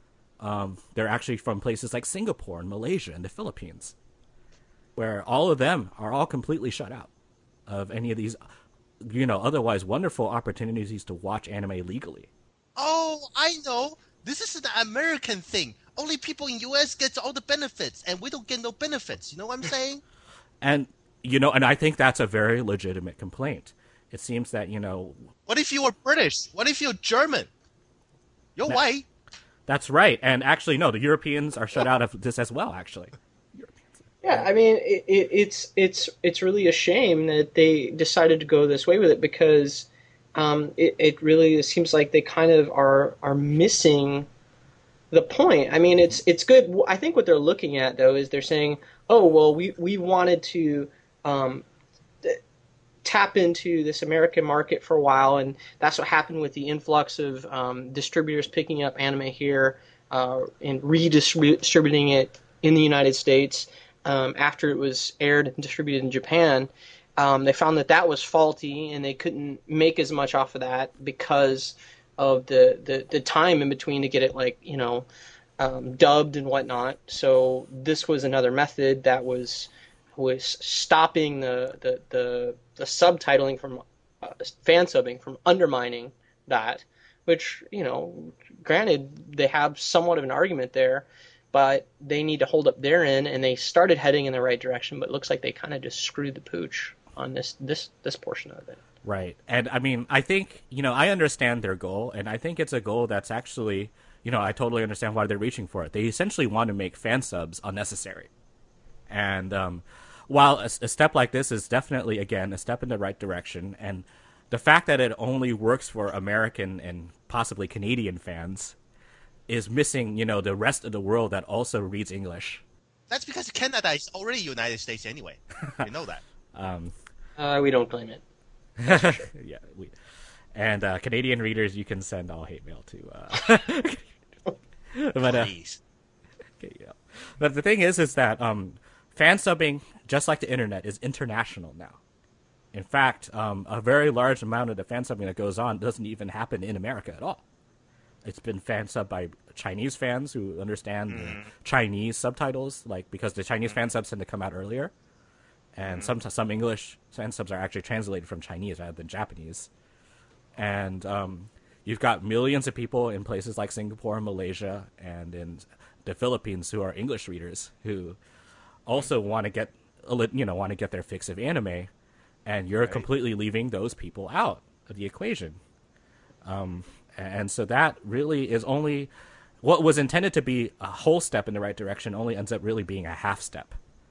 [SPEAKER 2] Um, they're actually from places like Singapore and Malaysia and the Philippines, where all of them are all completely shut out of any of these, you know, otherwise wonderful opportunities to watch anime legally.
[SPEAKER 3] Oh, I know. This is an American thing. Only people in U S gets all the benefits, and we don't get no benefits. You know what I'm saying?
[SPEAKER 2] And, you know, and I think that's a very legitimate complaint. It seems that, you know...
[SPEAKER 3] What if you were British? What if you're German? You're
[SPEAKER 2] That-
[SPEAKER 3] white.
[SPEAKER 2] That's right. And actually, no, the Europeans are shut out of this as well, actually.
[SPEAKER 4] Yeah, I mean, it, it, it's it's it's really a shame that they decided to go this way with it, because um, it, it really seems like they kind of are are missing the point. I mean, it's it's good. I think what they're looking at, though, is they're saying, oh, well, we, we wanted to um, th- tap into this American market for a while, and that's what happened with the influx of um, distributors picking up anime here uh, and redistributing it in the United States. Um, after it was aired and distributed in Japan, um, they found that that was faulty, and they couldn't make as much off of that because of the, the, the time in between to get it, like, you know, um, dubbed and whatnot. So this was another method that was was stopping the the, the, the subtitling from uh, fan subbing from undermining that, which, you know, granted, they have somewhat of an argument there, but they need to hold up their end, and they started heading in the right direction, but it looks like they kind of just screwed the pooch on this this this portion of it.
[SPEAKER 2] Right. And I mean, I think, you know, I understand their goal, and I think it's a goal that's actually, you know, I totally understand why they're reaching for it. They essentially want to make fan subs unnecessary. And um, while a, a step like this is definitely, again, a step in the right direction, and the fact that it only works for American and possibly Canadian fans is missing, you know, the rest of the world that also reads English.
[SPEAKER 3] That's because Canada is already United States anyway. We know that.
[SPEAKER 2] Um,
[SPEAKER 4] Uh, we don't claim it.
[SPEAKER 2] yeah, we, and uh, Canadian readers, you can send all hate mail to. Uh, but uh,
[SPEAKER 3] Please.
[SPEAKER 2] okay, yeah. But the thing is, is that um, fan subbing, just like the internet, is international now. In fact, um, a very large amount of the fan subbing that goes on doesn't even happen in America at all. It's been fan subbed by Chinese fans who understand mm. the Chinese subtitles, like because the Chinese fan subs tend to come out earlier, and mm. some some English fan subs are actually translated from Chinese rather than Japanese. And um, you've got millions of people in places like Singapore and Malaysia and in the Philippines who are English readers who also want to get you know want to get their fix of anime, and you're right. completely leaving those people out of the equation. Um, and so that really is only what was intended to be a whole step in the right direction only ends up really being a half step.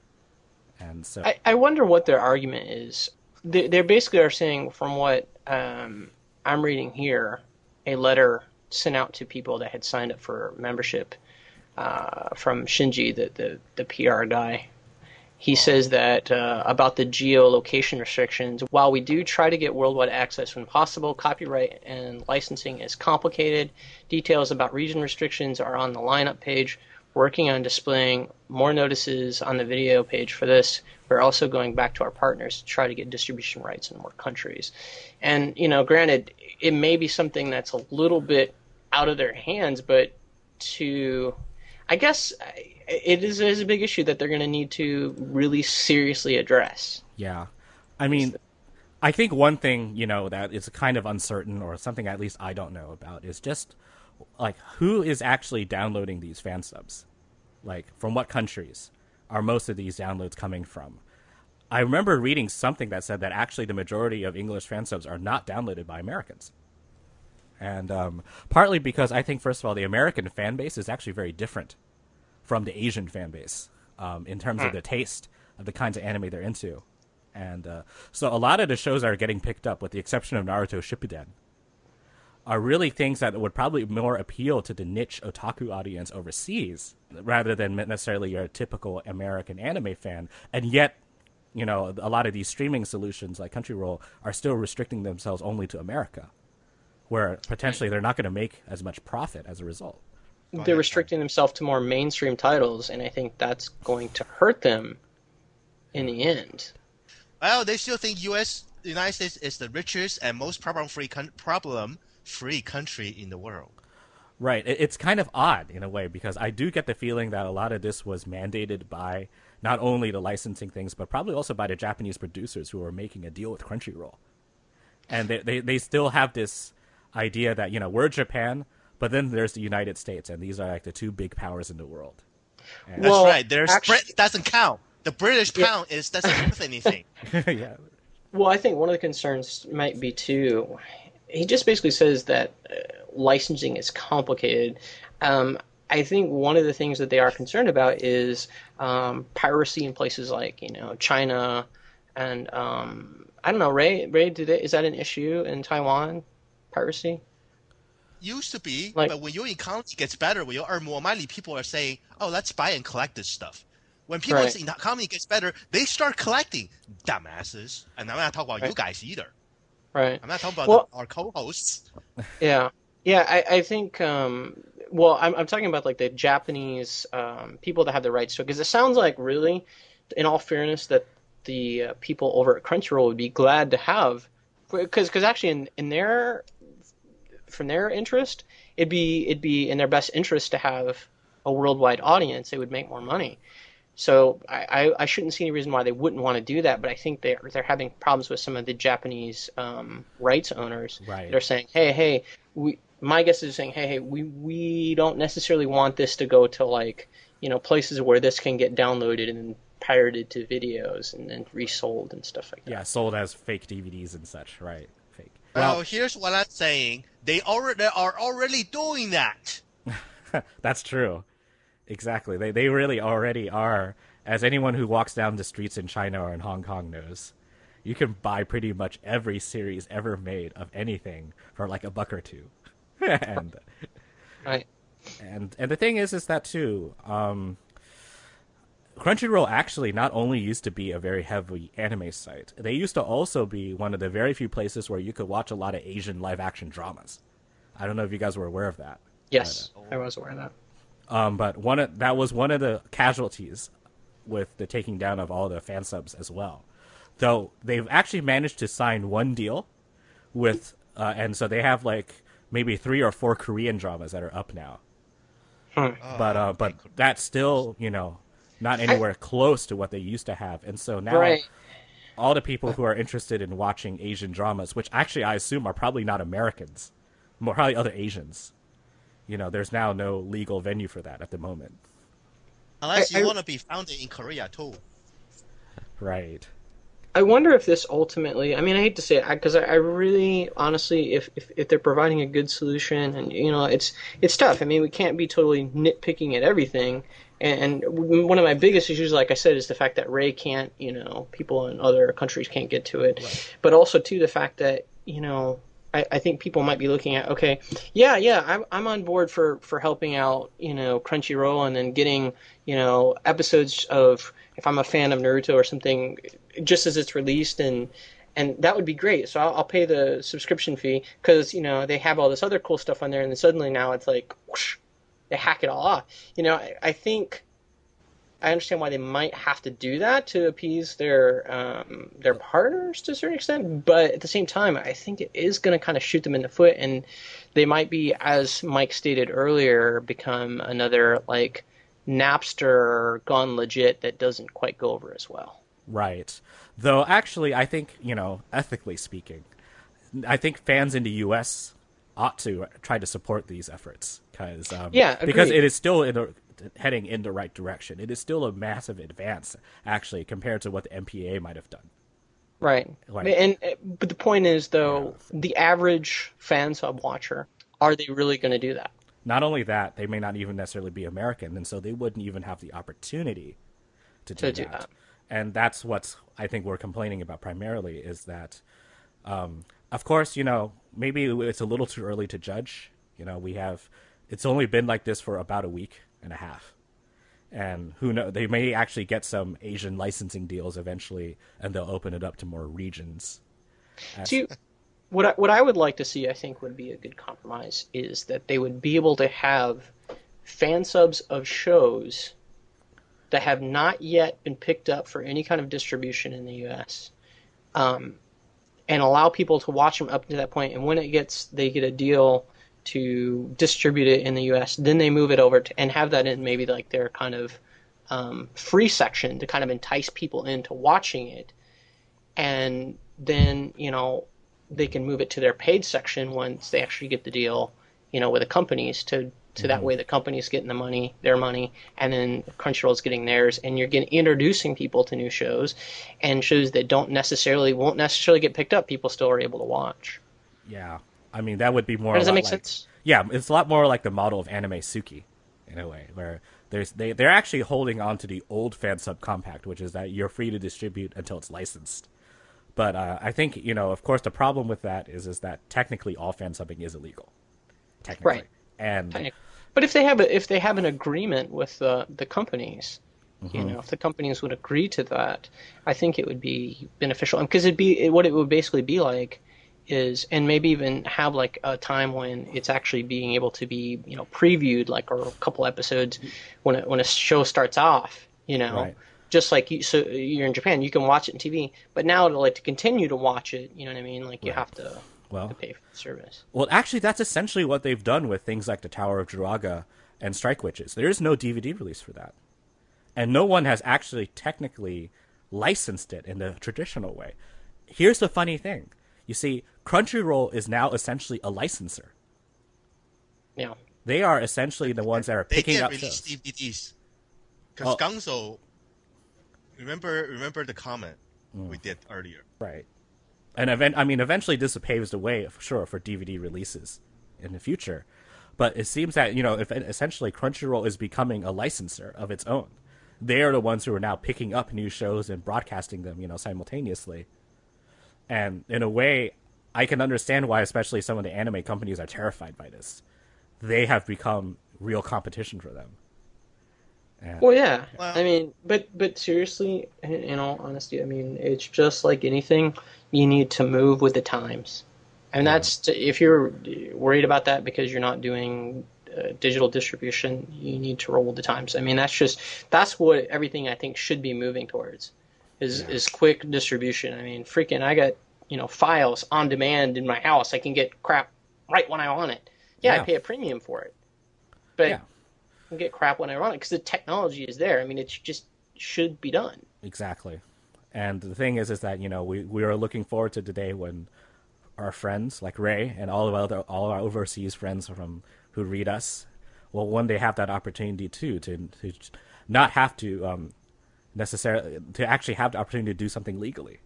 [SPEAKER 2] And so
[SPEAKER 4] I, I wonder what their argument is. They, they basically are saying, from what um, I'm reading here, a letter sent out to people that had signed up for membership uh, from Shinji, the, the, the P R guy. He says that uh, about the geolocation restrictions, while we do try to get worldwide access when possible, copyright and licensing is complicated. Details about region restrictions are on the lineup page. Working on displaying more notices on the video page for this. We're also going back to our partners to try to get distribution rights in more countries. And, you know, granted, it may be something that's a little bit out of their hands, but to, I guess... It is, it is a big issue that they're going to need to really seriously address.
[SPEAKER 2] Yeah. I mean, I think one thing, you know, that is kind of uncertain, or something at least I don't know about, is just, like, who is actually downloading these fan subs? Like, from what countries are most of these downloads coming from? I remember reading something that said that actually the majority of English fan subs are not downloaded by Americans. And um, partly because I think, first of all, the American fan base is actually very different from the Asian fan base um, in terms of the taste of the kinds of anime they're into. And uh, so a lot of the shows that are getting picked up, with the exception of Naruto Shippuden, are really things that would probably more appeal to the niche otaku audience overseas rather than necessarily your typical American anime fan. And yet, you know, a lot of these streaming solutions like Crunchyroll are still restricting themselves only to America, where potentially they're not going to make as much profit as a result.
[SPEAKER 4] They're restricting themselves to more mainstream titles, and I think that's going to hurt them in the end.
[SPEAKER 3] Well, they still think U S, the United States, is the richest and most problem-free con- problem-free country in the world.
[SPEAKER 2] Right. It's kind of odd in a way, because I do get the feeling that a lot of this was mandated by not only the licensing things, but probably also by the Japanese producers who are making a deal with Crunchyroll. And they they, they still have this idea that, you know, we're Japan, but then there's the United States, and these are like the two big powers in the world. And
[SPEAKER 3] That's
[SPEAKER 4] well,
[SPEAKER 3] right. Their
[SPEAKER 4] actually,
[SPEAKER 3] spread doesn't count. The British pound yeah. is doesn't worth anything.
[SPEAKER 2] yeah.
[SPEAKER 4] Well, I think one of the concerns might be too. He just basically says that uh, licensing is complicated. Um, I think one of the things that they are concerned about is um, piracy in places like, you know, China, and um, I don't know, Ray. Ray, did it, is that an issue in Taiwan? Piracy?
[SPEAKER 3] Used to be,
[SPEAKER 4] like,
[SPEAKER 3] but when your economy gets better, when you earn more money, people are saying, "Oh, let's buy and collect this stuff." When people's right. economy gets better, they start collecting. Dumbasses. And I'm not talking about right. you guys either.
[SPEAKER 4] Right.
[SPEAKER 3] I'm not talking about
[SPEAKER 4] well,
[SPEAKER 3] the, our co-hosts.
[SPEAKER 4] Yeah, yeah. I, I think. Um, well, I'm I'm talking about like the Japanese um, people that have the rights to it, because it sounds like, really, in all fairness, that the uh, people over at Crunchyroll would be glad to have, because because actually in in their from their interest, it'd be it'd be in their best interest to have a worldwide audience. They would make more money. So I, I, I shouldn't see any reason why they wouldn't want to do that. But I think they're they're having problems with some of the Japanese um, rights owners.
[SPEAKER 2] Right.
[SPEAKER 4] They're saying, hey, hey, we. My guess is saying, hey, hey, we we don't necessarily want this to go to, like, you know, places where this can get downloaded and pirated to videos and then resold and stuff like that.
[SPEAKER 2] Yeah, sold as fake D V Ds and such, right? Fake.
[SPEAKER 3] Well, well here's what I'm saying: they already they are already doing that.
[SPEAKER 2] That's true. Exactly. They they really already are as anyone who walks down the streets in China or in Hong Kong knows, you can buy pretty much every series ever made of anything for like a buck or two. and
[SPEAKER 4] Right.
[SPEAKER 2] and and the thing is, is that too. Um, Crunchyroll actually not only used to be a very heavy anime site, they used to also be one of the very few places where you could watch a lot of Asian live action dramas. I don't know if you guys were aware of that.
[SPEAKER 4] Yes, I was aware of that.
[SPEAKER 2] Um, but one of, that was one of the casualties with the taking down of all the fan subs as well. Though they've actually managed to sign one deal with, uh, and so they have like maybe three or four Korean dramas that are up now.
[SPEAKER 4] Hmm.
[SPEAKER 2] But uh, but that's still, you know, not anywhere close to what they used to have. And so now
[SPEAKER 4] Right.
[SPEAKER 2] all the people who are interested in watching Asian dramas, which actually I assume are probably not Americans, more probably other Asians, you know, there's now no legal venue for that at the moment.
[SPEAKER 3] Unless
[SPEAKER 4] I-
[SPEAKER 3] you
[SPEAKER 4] I-
[SPEAKER 3] want to be founded in Korea too.
[SPEAKER 2] Right.
[SPEAKER 4] I wonder if this ultimately, I mean, I hate to say it, because I, I really, honestly, if, if if they're providing a good solution, and, you know, it's it's tough. I mean, we can't be totally nitpicking at everything. And, and one of my biggest issues, like I said, is the fact that Ray can't, you know, people in other countries can't get to it.
[SPEAKER 2] Right.
[SPEAKER 4] But also, too, the fact that, you know, I, I think people might be looking at, okay, yeah, yeah, I'm I'm on board for, for helping out, you know, Crunchyroll and then getting, you know, episodes of, if I'm a fan of Naruto or something, just as it's released, and and that would be great. So I'll, I'll pay the subscription fee because, you know, they have all this other cool stuff on there, and then suddenly now it's like, whoosh, they hack it all off. You know, I, I think I understand why they might have to do that to appease their um, their partners to a certain extent, but at the same time, I think it is going to kind of shoot them in the foot, and they might be, as Mike stated earlier, become another like Napster gone legit that doesn't quite go over as well.
[SPEAKER 2] Right. Though, actually, I think, you know, ethically speaking, I think fans in the U S ought to try to support these efforts. Cause, um,
[SPEAKER 4] Yeah,
[SPEAKER 2] because
[SPEAKER 4] agreed.
[SPEAKER 2] it is still in the, heading in the right direction. It is still a massive advance, actually, compared to what the M P A might have done.
[SPEAKER 4] Right.
[SPEAKER 2] Right.
[SPEAKER 4] And but the point is, though, the average fan sub watcher, are they really going to do that?
[SPEAKER 2] Not only that, they may not even necessarily be American, and so they wouldn't even have the opportunity to do,
[SPEAKER 4] To do
[SPEAKER 2] that.
[SPEAKER 4] that.
[SPEAKER 2] And that's what's I think we're complaining about primarily is that, um, of course, you know, maybe it's a little too early to judge. You know, we have it's only been like this for about a week and a half, and who knows? They may actually get some Asian licensing deals eventually, and they'll open it up to more regions. As-
[SPEAKER 4] See, what I, what I would like to see, I think, would be a good compromise is that they would be able to have fan subs of shows that have not yet been picked up for any kind of distribution in the U S, um, and allow people to watch them up to that point. And when it gets, they get a deal to distribute it in the U S, then they move it over to, and have that in maybe like their kind of um, free section to kind of entice people into watching it, and then, you know, they can move it to their paid section once they actually get the deal, you know, with the companies to, to that way the company's getting the money, their money, and then Crunchyroll's getting theirs, and you're getting introducing people to new shows, and shows that don't necessarily, won't necessarily get picked up, people still are able to watch.
[SPEAKER 2] Yeah, I mean that would be more.
[SPEAKER 4] Does
[SPEAKER 2] a
[SPEAKER 4] that
[SPEAKER 2] lot
[SPEAKER 4] make
[SPEAKER 2] like,
[SPEAKER 4] sense?
[SPEAKER 2] Yeah, it's a lot more like the model of Anime Suki, in a way, where there's they they're actually holding on to the old fan sub compact, which is that you're free to distribute until it's licensed. But uh, I think, you know, of course, the problem with that is is that technically all fan subbing is illegal, technically,
[SPEAKER 4] Right.
[SPEAKER 2] and
[SPEAKER 4] But if they have a, if they have an agreement with the the companies, you know, if the companies would agree to that, I think it would be beneficial. Because it'd be it, what it would basically be like is, and maybe even have like a time when it's actually being able to be, you know, previewed, like, or a couple episodes when it, when a show starts off, you know.
[SPEAKER 2] Right.
[SPEAKER 4] Just like you, so you're in Japan, you can watch it on T V, but now to like to continue to watch it, you know what I mean? Like you
[SPEAKER 2] Right.
[SPEAKER 4] have to,
[SPEAKER 2] Well-
[SPEAKER 4] to pay for the service.
[SPEAKER 2] well, actually, that's essentially what they've done with things like the Tower of Druaga and Strike Witches. There is no D V D release for that, and no one has actually technically licensed it in the traditional way. Here's the funny thing: you see, Crunchyroll is now essentially a licensor.
[SPEAKER 4] Yeah.
[SPEAKER 2] They are essentially the ones that are
[SPEAKER 3] They
[SPEAKER 2] picking
[SPEAKER 3] can't
[SPEAKER 2] up
[SPEAKER 3] release
[SPEAKER 2] shows.
[SPEAKER 3] D V Ds because
[SPEAKER 2] Oh.
[SPEAKER 3] Gangso. Remember, remember the comment
[SPEAKER 2] Mm.
[SPEAKER 3] we did earlier.
[SPEAKER 2] Right. And event, I mean, eventually this paves the way, for sure, for D V D releases in the future. But it seems that, you know, if essentially Crunchyroll is becoming a licensor of its own. they are the ones who are now picking up new shows and broadcasting them, you know, simultaneously. And in a way, I can understand why, especially some of the anime companies are terrified by this. They have become real competition for them. And,
[SPEAKER 4] Well, yeah.
[SPEAKER 3] Well-
[SPEAKER 4] I mean, but but seriously, in, in all honesty, I mean, it's just like anything. You need to move with the times, and that's to, if you're worried about that because you're not doing uh, digital distribution, you need to roll with the times. I mean, that's just that's what everything I think should be moving towards, is is quick distribution. I mean, freaking, I got you know files on demand in my house. I can get crap right when I want it. Yeah,
[SPEAKER 2] Yeah.
[SPEAKER 4] I pay a premium for it, but.
[SPEAKER 2] Yeah.
[SPEAKER 4] I can get crap when I want it because the technology is there. I mean, it just should be done.
[SPEAKER 2] Exactly. And the thing is, is that, you know, we, we are looking forward to the day when our friends like Ray and all of our other, all our overseas friends from who read us will one day have that opportunity too, to, to not have to um, necessarily, to actually have the opportunity to do something legally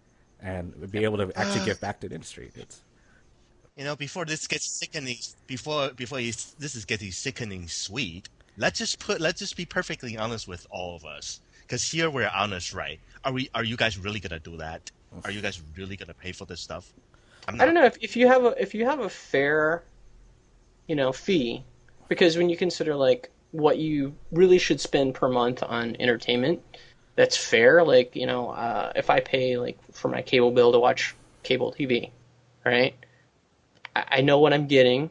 [SPEAKER 2] and be able to actually give back to the industry. It's,
[SPEAKER 3] You know, before this gets sickening, before before you, this is getting sickening sweet. Let's just put, let's just be perfectly honest with all of us, because here we're honest, right? Are we? Are you guys really gonna do that? Are you guys really gonna pay for this stuff? I'm
[SPEAKER 4] I don't know if, if you have a if you have a fair, you know, fee, because when you consider like what you really should spend per month on entertainment, that's fair. Like you know, uh, if I pay like for my cable bill to watch cable T V, right? I, I know what I'm getting.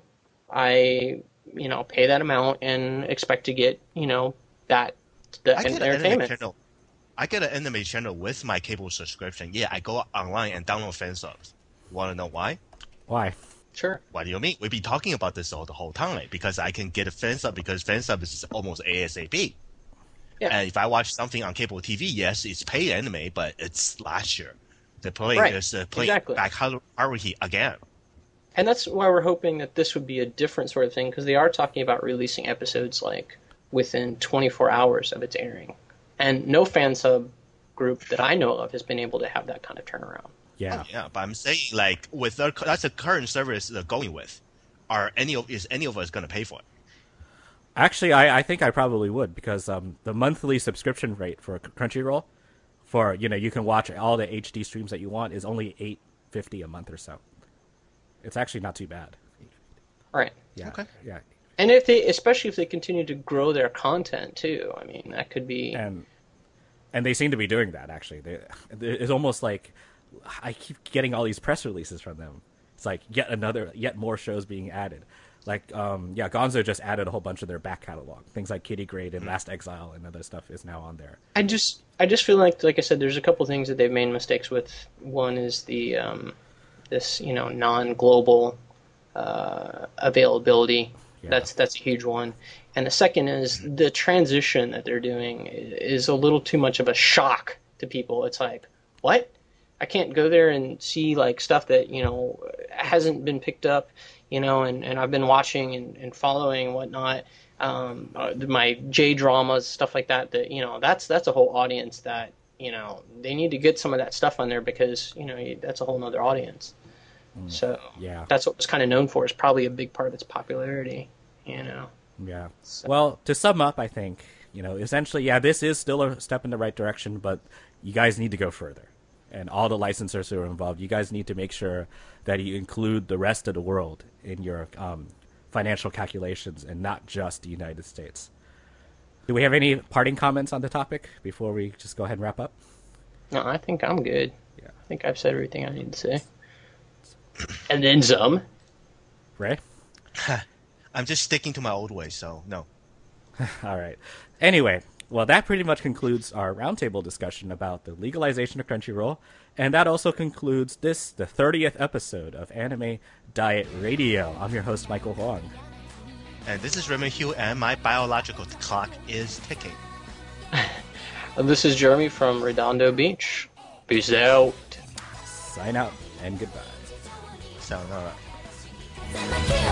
[SPEAKER 4] I you know pay that amount and expect to get you know that the
[SPEAKER 3] I get an anime
[SPEAKER 4] entertainment.
[SPEAKER 3] channel. I get an anime channel with my cable subscription. Yeah, I go online and download fan subs. Want to know why?
[SPEAKER 2] why?
[SPEAKER 4] Sure.
[SPEAKER 3] What do you mean? We've been talking about this all the whole time because I can get a fan sub because fan sub is almost ASAP.
[SPEAKER 4] Yeah.
[SPEAKER 3] And if I watch something on cable T V, yes, it's paid anime, but it's last year. They're playing
[SPEAKER 4] Right,
[SPEAKER 3] this uh, playing
[SPEAKER 4] exactly.
[SPEAKER 3] back Haruhi again.
[SPEAKER 4] And that's why we're hoping that this would be a different sort of thing, because they are talking about releasing episodes like within twenty-four hours of its airing. And no fan sub group that I know of has been able to have that kind of turnaround.
[SPEAKER 2] Yeah.
[SPEAKER 3] Yeah, but I'm saying like with their, that's the current service they're going with. Are any of is any of us going to pay for it?
[SPEAKER 2] Actually, I, I think I probably would, because um, the monthly subscription rate for Crunchyroll, for, you know, you can watch all the H D streams that you want, is only eight fifty a month or so. It's actually not too bad.
[SPEAKER 4] Right.
[SPEAKER 2] Yeah.
[SPEAKER 3] Okay.
[SPEAKER 2] Yeah.
[SPEAKER 4] And if they, especially if they continue to grow their content too, I mean, that could be.
[SPEAKER 2] And and they seem to be doing that, actually. They, it's almost like I keep getting all these press releases from them. It's like yet another, yet more shows being added. Like, um, yeah, Gonzo just added a whole bunch of their back catalog. Things like Kitty Grade and Last Exile and other stuff is now on there.
[SPEAKER 4] I just, I just feel like, like I said, there's a couple things that they've made mistakes with. One is the, um, this, you know, non-global uh, availability.
[SPEAKER 2] Yeah.
[SPEAKER 4] That's that's a huge one. And the second is the transition that they're doing is a little too much of a shock to people. It's like, what? I can't go there and see like stuff that, you know, hasn't been picked up, you know, and, and I've been watching and, and following and whatnot. Um, uh, my J dramas, stuff like that, that, you know, that's, that's a whole audience that, you know, they need to get some of that stuff on there because, you know, that's a whole nother audience. So
[SPEAKER 2] Yeah.
[SPEAKER 4] that's what it's kind of known for, is probably a big part of its popularity, you know.
[SPEAKER 2] Yeah. Well, to sum up, I think, you know, essentially, yeah, this is still a step in the right direction, but you guys need to go further. And all the licensors who are involved, you guys need to make sure that you include the rest of the world in your um, financial calculations and not just the United States. Do we have any parting comments on the topic before we just go ahead and wrap up?
[SPEAKER 4] No, I think I'm good.
[SPEAKER 2] Yeah.
[SPEAKER 4] I think I've said everything I need to say. And then some.
[SPEAKER 2] Ray?
[SPEAKER 3] I'm just sticking to my old ways, so no.
[SPEAKER 2] All right. Anyway, well, that pretty much concludes our roundtable discussion about the legalization of Crunchyroll, and that also concludes this, the thirtieth episode of Anime Diet Radio. I'm your host, Michael Huang.
[SPEAKER 3] And this is Raymond Hugh, and my biological clock is ticking.
[SPEAKER 4] This is Jeremy from Redondo Beach. Peace out.
[SPEAKER 2] Sign out, and goodbye.
[SPEAKER 3] So, no, no.
[SPEAKER 5] Thank you.